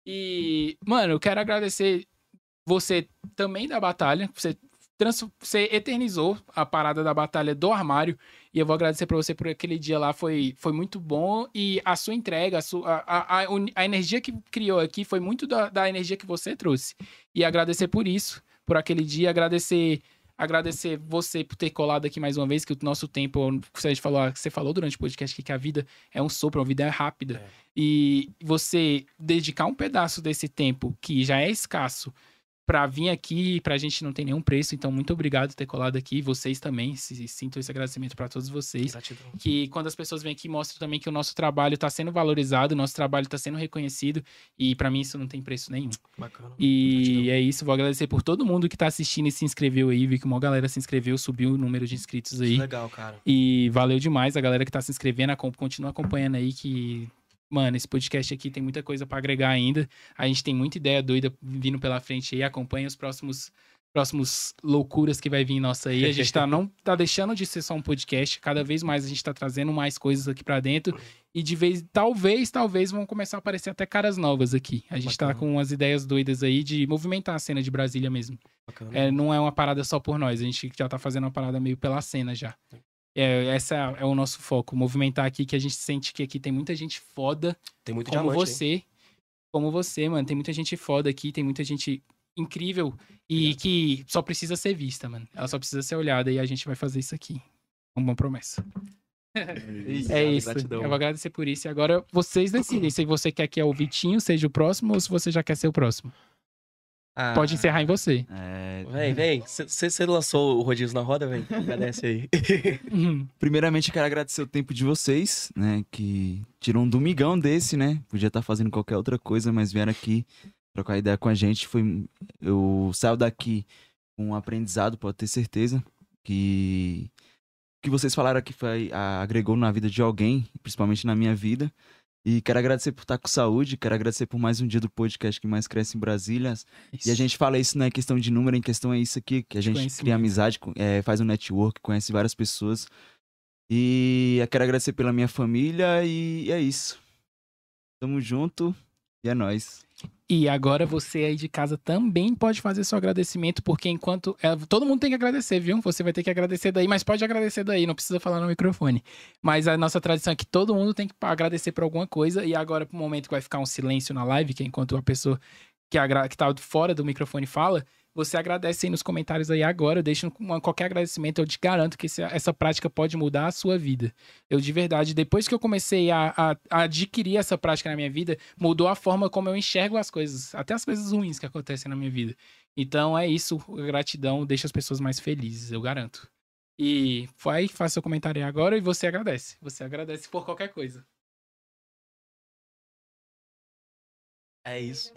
E, mano, eu quero agradecer você também da batalha. Você, trans... você eternizou a parada da batalha do armário. E eu vou agradecer pra você por aquele dia lá. Foi, foi muito bom. E a sua entrega, a, sua, a, a, a energia que criou aqui foi muito da, da energia que você trouxe. E agradecer por isso, por aquele dia. Agradecer. Agradecer você por ter colado aqui mais uma vez, que o nosso tempo, você falou, você falou durante o podcast aqui que a vida é um sopro, a vida é rápida. É. E você dedicar um pedaço desse tempo, que já é escasso, pra vir aqui, pra gente não tem nenhum preço. Então, muito obrigado por ter colado aqui. Vocês também, se, sinto esse agradecimento pra todos vocês. Gratidão. Que quando as pessoas vêm aqui, mostra também que o nosso trabalho tá sendo valorizado, o nosso trabalho tá sendo reconhecido. E pra mim isso não tem preço nenhum. Bacana. E Gratidão. é isso, vou agradecer por todo mundo que tá assistindo e se inscreveu aí. Vi que uma galera se inscreveu, subiu o número de inscritos aí. Legal, cara. E valeu demais a galera que tá se inscrevendo, acom- continua acompanhando aí que, mano, esse podcast aqui tem muita coisa pra agregar ainda. A gente tem muita ideia doida vindo pela frente aí, acompanha os próximos próximos loucuras que vai vir nossa aí. A gente tá, não tá deixando de ser só um podcast, cada vez mais a gente tá trazendo mais coisas aqui pra dentro e de vez, talvez, talvez vão começar a aparecer até caras novas aqui. A gente tá Bacana. com umas ideias doidas aí de movimentar a cena de Brasília mesmo. Bacana. É, não é uma parada só por nós, a gente já tá fazendo uma parada meio pela cena já. É, essa é o nosso foco, movimentar aqui, que a gente sente que aqui tem muita gente foda, Tem muito como diamante, hein? você, como você, mano. Tem muita gente foda aqui, tem muita gente incrível e que só precisa ser vista, mano. Ela só precisa ser olhada e a gente vai fazer isso aqui. Uma boa promessa. É isso. Gratidão. Eu vou agradecer por isso. E agora vocês decidem se você quer que é o Vitinho seja o próximo ou se você já quer ser o próximo. Ah, Pode encerrar em você. É, Vem, vem. Você lançou o rodízio na roda, vem? Agradece aí. Uhum. primeiramente, eu quero agradecer o tempo de vocês, né? Que tirou um domingão desse, né? Podia estar fazendo qualquer outra coisa, mas vieram aqui trocar ideia com a gente. Foi, eu saio daqui com um aprendizado, pode ter certeza. Que o que vocês falaram aqui foi, a- agregou na vida de alguém, principalmente na minha vida. E quero agradecer por estar com saúde, quero agradecer por mais um dia do podcast que mais cresce em Brasília. E a gente fala isso não é questão de número, em questão é isso aqui, que a gente Conhecimento. cria amizade, com- é, faz um network, conhece várias pessoas. E eu quero agradecer pela minha família e é isso. Tamo junto e é nóis. E agora você aí de casa também pode fazer seu agradecimento, porque enquanto. é, todo mundo tem que agradecer, viu? Você vai ter que agradecer daí, mas pode agradecer daí, não precisa falar no microfone. Mas a nossa tradição é que todo mundo tem que agradecer por alguma coisa, e agora, pro momento que vai ficar um silêncio na live, que é enquanto a pessoa que, agra... que tá fora do microfone fala, você agradece aí nos comentários aí agora, deixa uma- qualquer agradecimento, eu te garanto que esse- essa prática pode mudar a sua vida. Eu, de verdade, depois que eu comecei a, a- a adquirir essa prática na minha vida, mudou a forma como eu enxergo as coisas, até as coisas ruins que acontecem na minha vida. Então é isso, gratidão deixa as pessoas mais felizes, eu garanto. E vai, faz seu comentário aí agora e você agradece. Você agradece por qualquer coisa. É isso.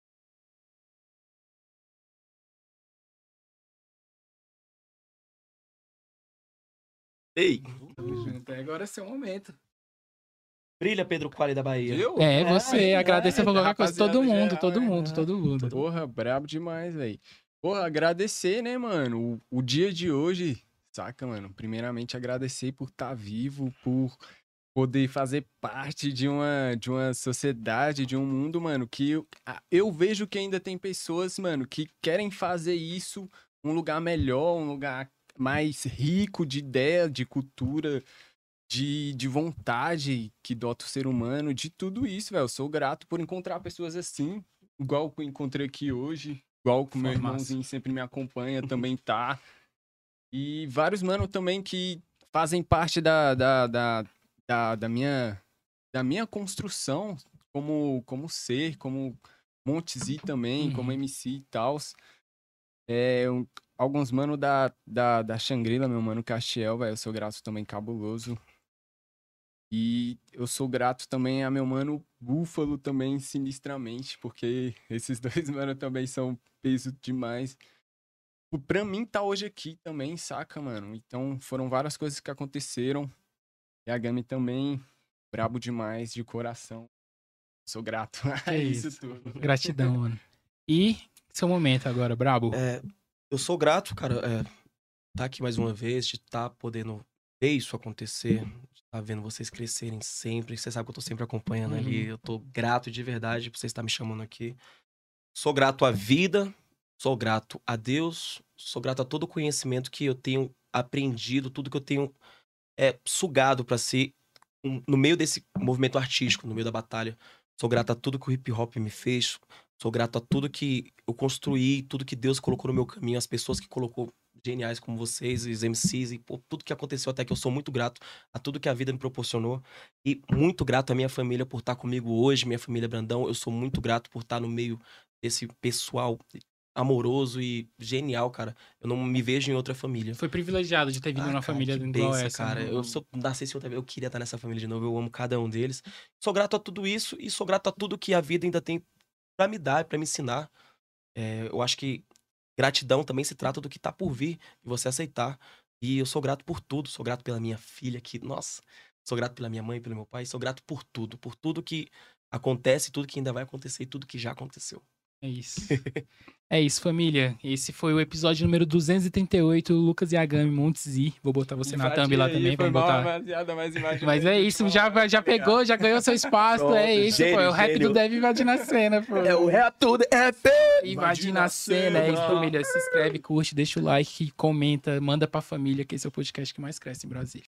Ei, Tamo junto. Agora é seu momento. brilha, Pedro Quali da Bahia. Eu? É, você é, agradecer por qualquer coisa. Todo rapaziada, mundo, geral, todo é, mundo, né? todo mundo. Porra, brabo demais, velho. Porra, agradecer, né, mano? O, o dia de hoje, saca, mano? Primeiramente, agradecer por estar vivo, por poder fazer parte de uma, de uma sociedade, de um mundo, mano, que eu, a- eu vejo que ainda tem pessoas, mano, que querem fazer isso um lugar melhor, um lugar mais rico de ideia, de cultura, de, de vontade que dota o ser humano, de tudo isso, velho. Eu sou grato por encontrar pessoas assim, igual que eu encontrei aqui hoje, igual que o meu Formaço. irmãozinho sempre me acompanha, também tá. E vários, mano, também que fazem parte da, da, da, da, da minha, da minha construção como, como ser, como Montzi também, Uhum. como M C e tal. É, um- alguns mano da, da, da Shangri-La, meu mano Castiel, velho, eu sou grato também, cabuloso. E eu sou grato também a meu mano Búfalo também, sinistramente, porque esses dois mano também são peso demais. O- Pra mim tá hoje aqui também, saca, mano? Então foram várias coisas que aconteceram. E a Gami também, brabo demais, de coração. Sou grato Que a isso isso. tudo. Gratidão, mano. E seu momento agora, brabo. É, eu sou grato, cara, é, tá aqui mais uma vez, de estar podendo ver isso acontecer, de estar vendo vocês crescerem sempre. Você sabe que eu tô sempre acompanhando ali. Uhum. Eu tô grato de verdade por vocês estar me chamando aqui. Sou grato à vida, sou grato a Deus, sou grato a todo o conhecimento que eu tenho aprendido, tudo que eu tenho é, sugado pra ser um- no meio desse movimento artístico, no meio da batalha. Sou grato a tudo que o hip hop me fez. Sou grato a tudo que eu construí, tudo que Deus colocou no meu caminho, as pessoas que colocou geniais como vocês, os M Cs, e pô, tudo que aconteceu até que eu sou muito grato a tudo que a vida me proporcionou. E muito grato à minha família por estar comigo hoje, minha família Brandão. Eu sou muito grato por estar no meio desse pessoal amoroso e genial, cara. Eu não me vejo em outra família. Foi privilegiado de ter vindo Ah, numa cara, família que igual benção, essa. cara. né? Eu sou nascesse outra vez, eu queria estar nessa família de novo. Eu amo cada um deles. Sou grato a tudo isso e sou grato a tudo que a vida ainda tem pra me dar, pra me ensinar. É, eu acho que gratidão também se trata do que tá por vir e você aceitar. E eu sou grato por tudo. Sou grato pela minha filha que, nossa, sou grato pela minha mãe, pelo meu pai. Sou grato por tudo, por tudo que acontece, tudo que ainda vai acontecer e tudo que já aconteceu. É isso. É isso, família. Esse foi o episódio número duzentos e trinta e oito, Lucas Yagami Montzi. Vou botar você na thumb lá também, foi vamos mal, botar. rapaziada, mas imagina Mas aí, é de isso, última já, hora, já tá ligado? pegou, já ganhou seu espaço. Pronto, é isso, pô. É o gênio, rap do gênio. Deve invadir na cena, pô. É o rap tudo, é Invadir na cena, é isso, família. Se inscreve, curte, deixa o like, comenta, manda pra família, que esse é o podcast que mais cresce em Brasília.